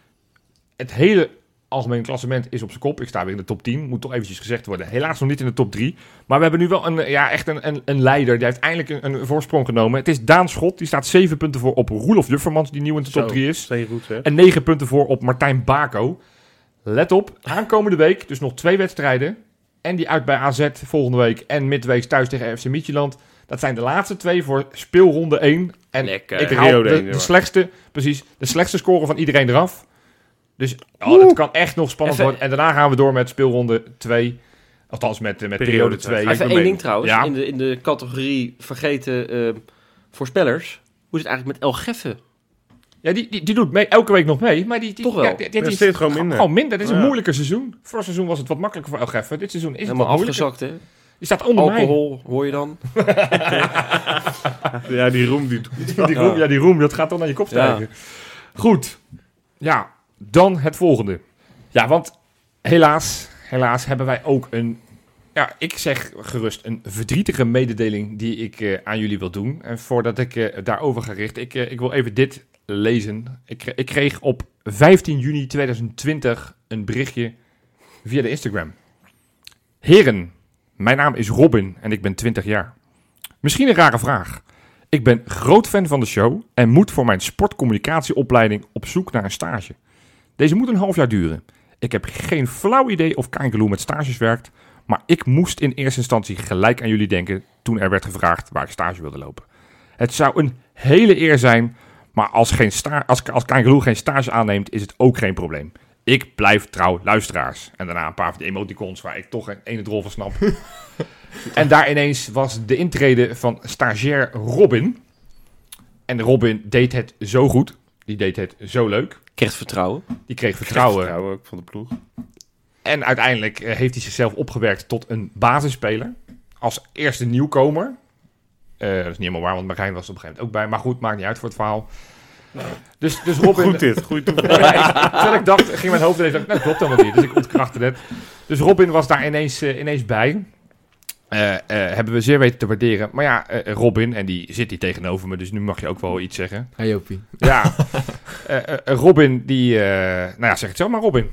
het hele algemene klassement is op zijn kop. Ik sta weer in de top 10. Moet toch eventjes gezegd worden. Helaas nog niet in de top 3. Maar we hebben nu wel echt een leider. Die heeft eindelijk een voorsprong genomen. Het is Daan Schot. Die staat 7 punten voor op Roelof Juffermans. Die nieuw in de top 3 is. Goed, hè? En 9 punten voor op Martijn Bako. Let op. Aankomende week. Dus nog 2 wedstrijden. En die uit bij AZ volgende week. En midweeks thuis tegen FC Midtjylland. Dat zijn de laatste 2 voor speelronde 1. En Lekker. ik haal de slechtste score van iedereen eraf. Dus het kan echt nog spannend worden. En daarna gaan we door met speelronde 2. Althans met periode 2. Even één ding trouwens. Ja. In de categorie vergeten voorspellers. Hoe is het eigenlijk met El Geffe? Ja, die doet mee, elke week nog mee. Maar die Toch wel. Ja, die steeds gewoon minder. Gewoon minder. Dit is een moeilijker seizoen. Vorig seizoen was het wat makkelijker voor El Geffe. Dit seizoen is het Helemaal wat moeilijker. afgezakt, hè? Die staat onder Alcohol, hoor je dan? Ja, die roem die doet. Die roem, dat gaat dan naar je kop stijgen. Goed. Ja, dan het volgende. Ja, want helaas hebben wij ook ik zeg gerust een verdrietige mededeling die ik aan jullie wil doen. En voordat ik daarover ga richten, ik wil even dit lezen. Ik kreeg op 15 juni 2020 een berichtje via de Instagram. Heren, mijn naam is Robin en ik ben 20 jaar. Misschien een rare vraag. Ik ben groot fan van de show en moet voor mijn sportcommunicatieopleiding op zoek naar een stage. Deze moet een half jaar duren. Ik heb geen flauw idee of Kangaloo met stages werkt, maar ik moest in eerste instantie gelijk aan jullie denken toen er werd gevraagd waar ik stage wilde lopen. Het zou een hele eer zijn, maar als Kangaloo geen stage aanneemt is het ook geen probleem. Ik blijf trouw luisteraars. En daarna een paar van die emoticons waar ik toch een ene drol van snap. En daar ineens was de intrede van stagiair Robin. En Robin deed het zo goed. Die deed het zo leuk. Kreeg vertrouwen. Die kreeg vertrouwen. Vertrouwen ook van de ploeg. En uiteindelijk heeft hij zichzelf opgewerkt tot een basisspeler. Als eerste nieuwkomer. Dat is niet helemaal waar, want Marijn was er op een gegeven moment ook bij. Maar goed, maakt niet uit voor het verhaal. Dus Robin... Goed dit, goed toe. Terwijl ik dacht, ging mijn hoofd ineens... Nou, dat klopt helemaal niet. Dus ik ontkrachtte het. Dus Robin was daar ineens bij. Hebben we zeer weten te waarderen. Maar ja, Robin, en die zit hier tegenover me, dus nu mag je ook wel iets zeggen. Hey Jopie. Ja, Robin die... zeg het zo maar, Robin.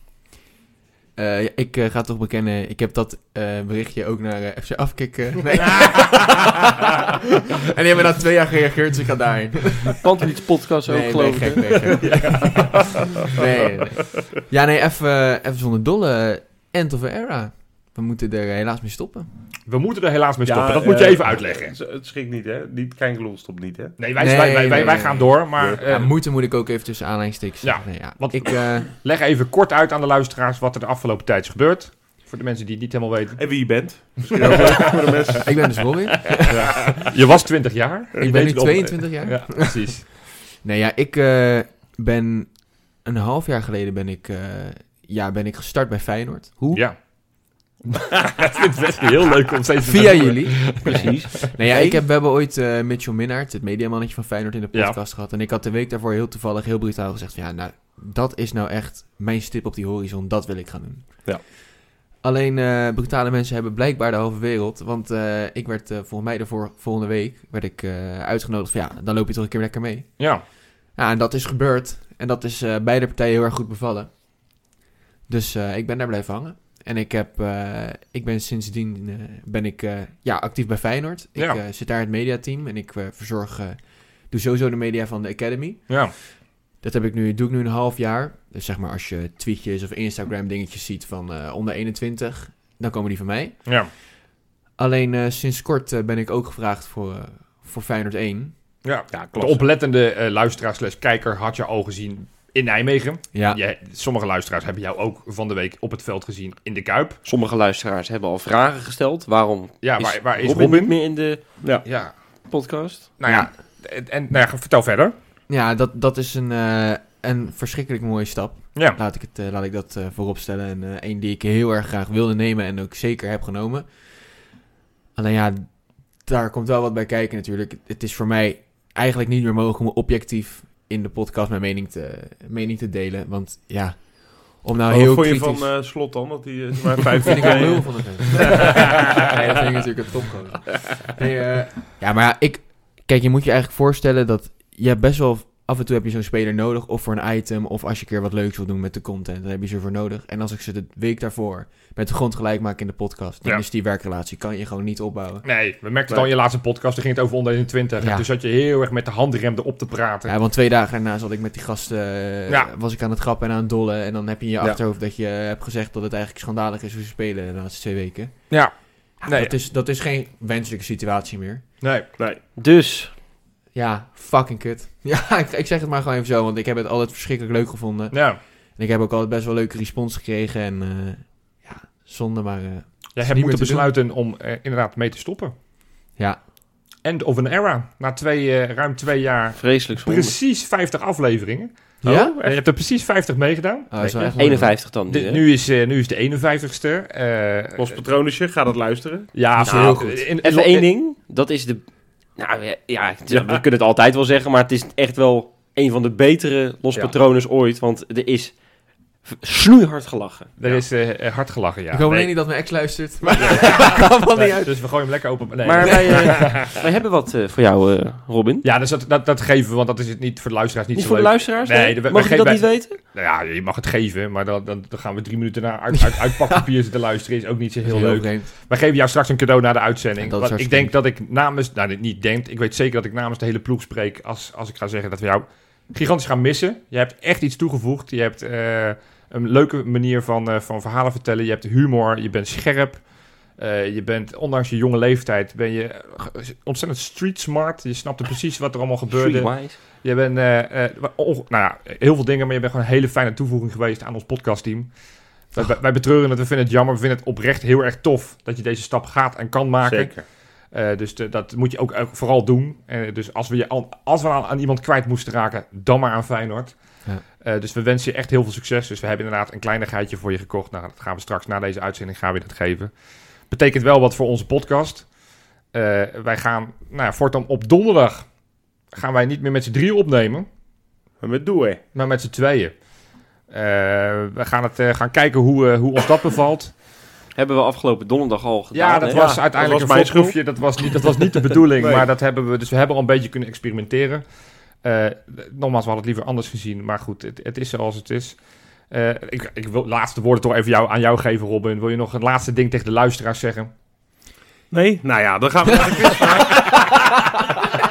Ik ga toch bekennen, ik heb dat berichtje ook naar FC Afkik. Nee. En die hebben na 2 jaar gereageerd, dus ik ga daarheen. Pantelits podcast ook, geloof ik. Nee. Ja, nee, even zonder dolle. End of an era. We moeten er helaas mee stoppen. We moeten er helaas mee stoppen. Dat moet je even uitleggen. Het schikt niet, hè? Kangaloo stopt niet, hè? Nee, wij gaan door, maar... moet ik ook even tussen aanhalingstekens zeggen. Want leg even kort uit aan de luisteraars wat er de afgelopen tijd is gebeurd. Voor de mensen die het niet helemaal weten. En wie je bent. Misschien ook leuk voor de mensen. Ik ben dus Robin. Je was 20 jaar. Ik ben nu 22 jaar. Ja, precies. Nee, ja, ik ben een half jaar geleden ben ik gestart bij Feyenoord. Hoe? Ja. Ik vind het best heel leuk om steeds te Via jullie. Precies. Nee, ja, we hebben ooit Mitchell Minnaert, het mediamannetje van Feyenoord, in de podcast gehad. En ik had de week daarvoor heel toevallig, heel brutaal gezegd van, dat is nou echt mijn stip op die horizon. Dat wil ik gaan doen. Ja. Alleen brutale mensen hebben blijkbaar de halve wereld. Want ik werd volgens mij de volgende week uitgenodigd van, dan loop je toch een keer lekker mee. Ja. Ja, en dat is gebeurd. En dat is beide partijen heel erg goed bevallen. Dus ik ben daar blijven hangen. En ik ben sindsdien actief bij Feyenoord. Ik zit daar in het mediateam en ik doe sowieso de media van de Academy. Ja. Dat doe ik nu een half jaar. Dus zeg maar als je tweetjes of Instagram dingetjes ziet van onder 21, dan komen die van mij. Ja. Alleen sinds kort ben ik ook gevraagd voor Feyenoord 1. Ja, de oplettende luisteraar/kijker had je al gezien in Nijmegen. Ja. Sommige luisteraars hebben jou ook van de week op het veld gezien in de Kuip. Sommige luisteraars hebben al vragen gesteld. Waarom waar is Robin niet meer in de podcast? Vertel verder. Ja, dat is een verschrikkelijk mooie stap. Ja. Laat ik dat voorop stellen. En één die ik heel erg graag wilde nemen en ook zeker heb genomen. Alleen daar komt wel wat bij kijken natuurlijk. Het is voor mij eigenlijk niet meer mogelijk om objectief in de podcast mijn mening te delen. Want om nou heel kritisch... Wat vond je van Slot dan? Dat hij maar 5 vind ik wel heel van de Nee, dat vind ik natuurlijk een topgozer. Maar kijk, je moet je eigenlijk voorstellen dat je hebt best wel af en toe heb je zo'n speler nodig, of voor een item, of als je een keer wat leuks wil doen met de content, dan heb je ze voor nodig. En als ik ze de week daarvoor met de grond gelijk maak in de podcast, dan is die werkrelatie, kan je gewoon niet opbouwen. Nee, we merkten het al in je laatste podcast, toen ging het over onder 21. Ja. En toen zat je heel erg met de handrem erop te praten. Ja, want 2 dagen daarna zat ik met die gasten, was ik aan het grappen en aan het dollen. En dan heb je in je achterhoofd dat je hebt gezegd dat het eigenlijk schandalig is hoe ze spelen de laatste 2 weken. Ja. Nee. Dat is geen wenselijke situatie meer. Nee. Dus, Ja, fucking kut. Ja, ik zeg het maar gewoon even zo, want ik heb het altijd verschrikkelijk leuk gevonden. Ja. En ik heb ook altijd best wel leuke respons gekregen. En zonde, maar... Jij hebt moeten besluiten om inderdaad mee te stoppen. Ja. End of an era. Na ruim 2 jaar. vreselijk zonde. Precies 50 afleveringen. Ja? En je hebt er precies 50 meegedaan. Oh, dat is wel echt mooi. 51 dan nu, hè? Nu is de 51ste. Los Patronisje, ga dat luisteren. Ja, Dat is heel goed. Even één ding. Dat is de... Nou ja, we kunnen het altijd wel zeggen, maar het is echt wel een van de betere Los Patrones ooit. Want er is snoeihard gelachen. Er is hard gelachen, ja. Ik hoop alleen niet dat mijn ex luistert. Maar allemaal niet uit. Dus we gooien hem lekker open. Nee, Maar wij hebben wat voor jou, Robin. Ja, dus dat geven we, want dat is het niet voor de luisteraars niet Niet zo voor de leuk. luisteraars? Nee, Mag je dat niet weten? Nou ja, je mag het geven, maar dan gaan we 3 minuten naar uit pakpapier zitten luisteren. Is ook niet zo heel leuk. vreemd. Wij geven jou straks een cadeau na de uitzending. En dat is Want ik denk dat ik namens... Nou, niet denkt. Ik weet zeker dat ik namens de hele ploeg spreek als ik ga zeggen dat we jou gigantisch gaan missen. Je hebt echt iets toegevoegd. Je hebt een leuke manier van verhalen vertellen. Je hebt humor. Je bent scherp. Je bent, ondanks je jonge leeftijd, ben je ontzettend street smart. Je snapte precies wat er allemaal gebeurde. Streetwise. Je bent heel veel dingen, maar je bent gewoon een hele fijne toevoeging geweest aan ons podcastteam. Wij betreuren het, we vinden het jammer. We vinden het oprecht heel erg tof dat je deze stap gaat en kan maken. Zeker. Dus dat moet je ook vooral doen. Dus als we aan iemand kwijt moesten raken, dan maar aan Feyenoord. Ja. Dus we wensen je echt heel veel succes. Dus we hebben inderdaad een kleinigheidje voor je gekocht. Nou, dat gaan we straks na deze uitzending dat geven. Betekent wel wat voor onze podcast. Wij gaan, voortaan op donderdag gaan wij niet meer met z'n 3 opnemen. Maar met Doe, maar met z'n 2. We gaan kijken hoe ons dat bevalt. Hebben we afgelopen donderdag al gedaan. Ja, dat was uiteindelijk dat was een voorproefje. Dat was niet de bedoeling, Nee. maar dat hebben we. Dus we hebben al een beetje kunnen experimenteren. Nogmaals, we hadden het liever anders gezien. Maar goed, het is zoals het is. Ik wil laatste woorden toch even aan jou geven, Robin. Wil je nog een laatste ding tegen de luisteraars zeggen? Nee? Nou ja, dan gaan we naar de quizvraag.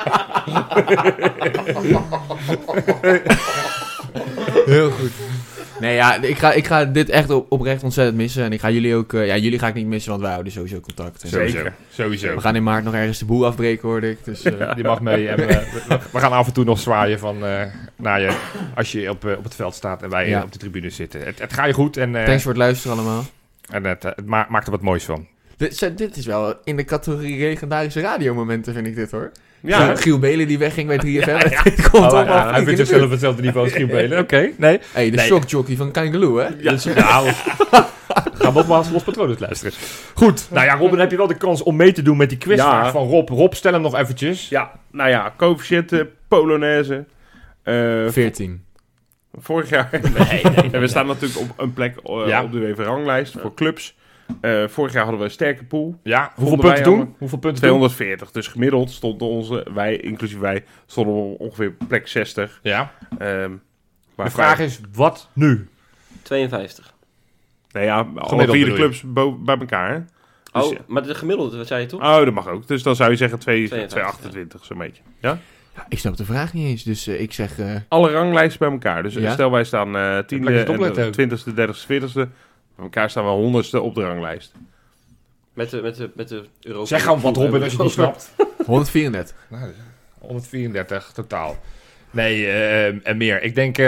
Heel goed. Nee, ja, ik ga dit echt oprecht ontzettend missen. En ik ga jullie ook... jullie ga ik niet missen, want wij houden sowieso contact. En Sowieso. we gaan in maart nog ergens de boel afbreken, hoorde ik. Dus, Die mag mee. En we gaan af en toe nog zwaaien naar je als je op het veld staat en wij op de tribune zitten. Het gaat je goed. En, thanks voor het luisteren allemaal. En het maakt er wat moois van. Dit is wel in de categorie legendarische radiomomenten, vind ik dit, hoor. Ja, Giel Belen die wegging bij 3FM. Dit komt allemaal hij vindt zichzelf op hetzelfde niveau als Giel Belen. Oké, nee. Hey, de shockjockey van Kangaloo, hè? Ja. Dus, gaan we nogmaals Los Patrones luisteren. Goed. Nou ja, Robin, heb je wel de kans om mee te doen met die quizvraag van Rob. Rob, stel hem nog eventjes. Ja, nou ja, coëfficiënten, Polonaise. 14. Vorig jaar. Nee. En we staan natuurlijk op een plek op de UEFA-ranglijst voor clubs. Vorig jaar hadden we een sterke pool. Ja, hoeveel Vonden punten wij doen? Hoeveel punten 240. Dus gemiddeld stonden inclusief wij, stonden we ongeveer plek 60. Ja. De vraag is, wat nu? 52. Nou ja, alle 4 de clubs bij elkaar. Hè? Dus, Maar de gemiddelde, wat zei je toch? Oh, dat mag ook. Dus dan zou je zeggen 228, zo'n beetje. Ja? Ja, ik snap de vraag niet eens, dus ik zeg... Alle ranglijsten bij elkaar. Dus stel wij staan 10e, opletten. 20e, 30e, 40e. Bij elkaar staan we 100ste op de ranglijst. Met de Europa. Zeg gewoon wat, Robin, als je het niet snapt. 134. 134 totaal. Nee, en meer. Ik denk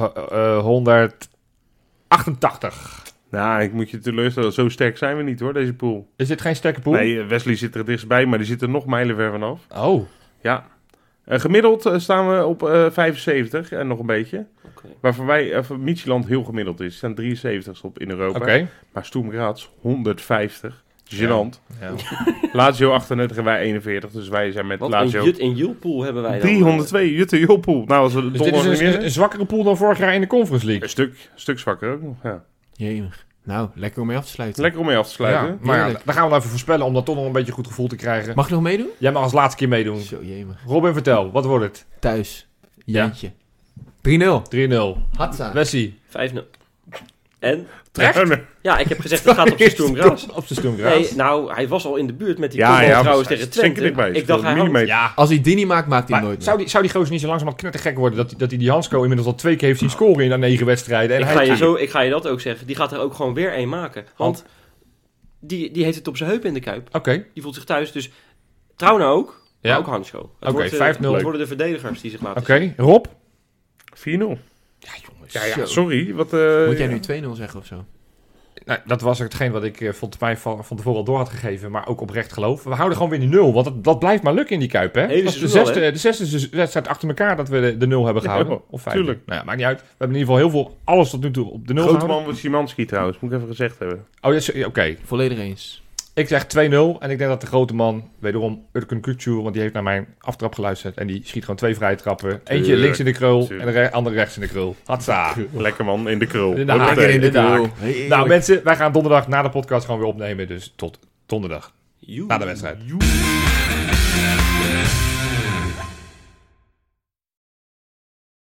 188. Nou, ik moet je teleurstellen. Zo sterk zijn we niet, hoor, deze pool. Is dit geen sterke pool? Nee, Wesley zit er dichtstbij, maar die zit er nog mijlenver vanaf. Oh. Ja. Gemiddeld staan we op 75 en nog een beetje. Okay. Waarvan Midtjylland heel gemiddeld is. Ze staan 73ste op in Europa. Oké. Maar Sturm Graz 150. Gênant. Ja. Lazio 38 en wij 41. Dus wij zijn met Wat Lazio... een Jut en Julpool hebben wij dan. 302 Jutte Jolpool. Nou, als we Dus dit is een zwakkere pool dan vorig jaar in de Conference League. Een stuk zwakker ook nog, ja. Jemig. Nou, lekker om mee af te sluiten. Lekker om mee af te sluiten. Ja, maar Heerlijk. dan gaan we wel even voorspellen om dat toch nog een beetje goed gevoel te krijgen. Mag ik nog meedoen? Jij mag als laatste keer meedoen. Zo, jemig. Robin, vertel, wat wordt het? Thuis. Jantje. 3-0. 3-0. Hatsa. Wessie. 5-0. En? Terecht? Ja, ik heb gezegd, het gaat op zijn Stoemgras. Op zijn Stoemgras. Nee, nou, hij was al in de buurt met die Ja, kopbal ja, trouwens hij tegen is zeker Twente. dichtbij. Ik dacht, hij millimeter. Ja, Als hij die niet maakt, maakt hij hem maar nooit meer. zou die gozer niet zo langzamerhand knettergek worden dat hij die Hansco inmiddels al 2 keer heeft zien scoren in 9 wedstrijden? En Ik ga je dat ook zeggen. Die gaat er ook gewoon weer één maken. Want die heeft het op zijn heup in de kuip. Oké. Die voelt zich thuis. Dus Trouwen ook. Ja. Maar ook Hansko. Oké, 5-0. Het worden de verdedigers die zich laten zien. Oké, Rob? 4-0. Ja, jongens. Ja, sorry. Wat, Moet jij nu 2-0 zeggen of zo? Nou, dat was hetgeen wat ik volgens mij van tevoren al door had gegeven, maar ook oprecht geloof. We houden gewoon weer die 0, want dat blijft maar lukken in die Kuip, hè? Hele Dat is seizoen de zesde wedstrijd achter elkaar dat we de 0 hebben gehouden. Ja, of 5. tuurlijk. Nou ja, maakt niet uit. We hebben in ieder geval heel veel, alles tot nu toe op de 0 grote gehouden. man was Szymanski trouwens, moet ik even gezegd hebben. Oh, ja, oké. Volledig eens. Ik zeg 2-0 en ik denk dat de grote man, wederom Urkun Kukcu, want die heeft naar mijn aftrap geluisterd en die schiet gewoon 2 vrije trappen. Eentje links in de krul en de andere rechts in de krul. Hatsa. Lekker man, in de krul. In de haak. Hoppatee. In de haak. Hey, Nou mensen, wij gaan donderdag na de podcast gewoon weer opnemen, dus tot donderdag. Joe. Na de wedstrijd. Joe.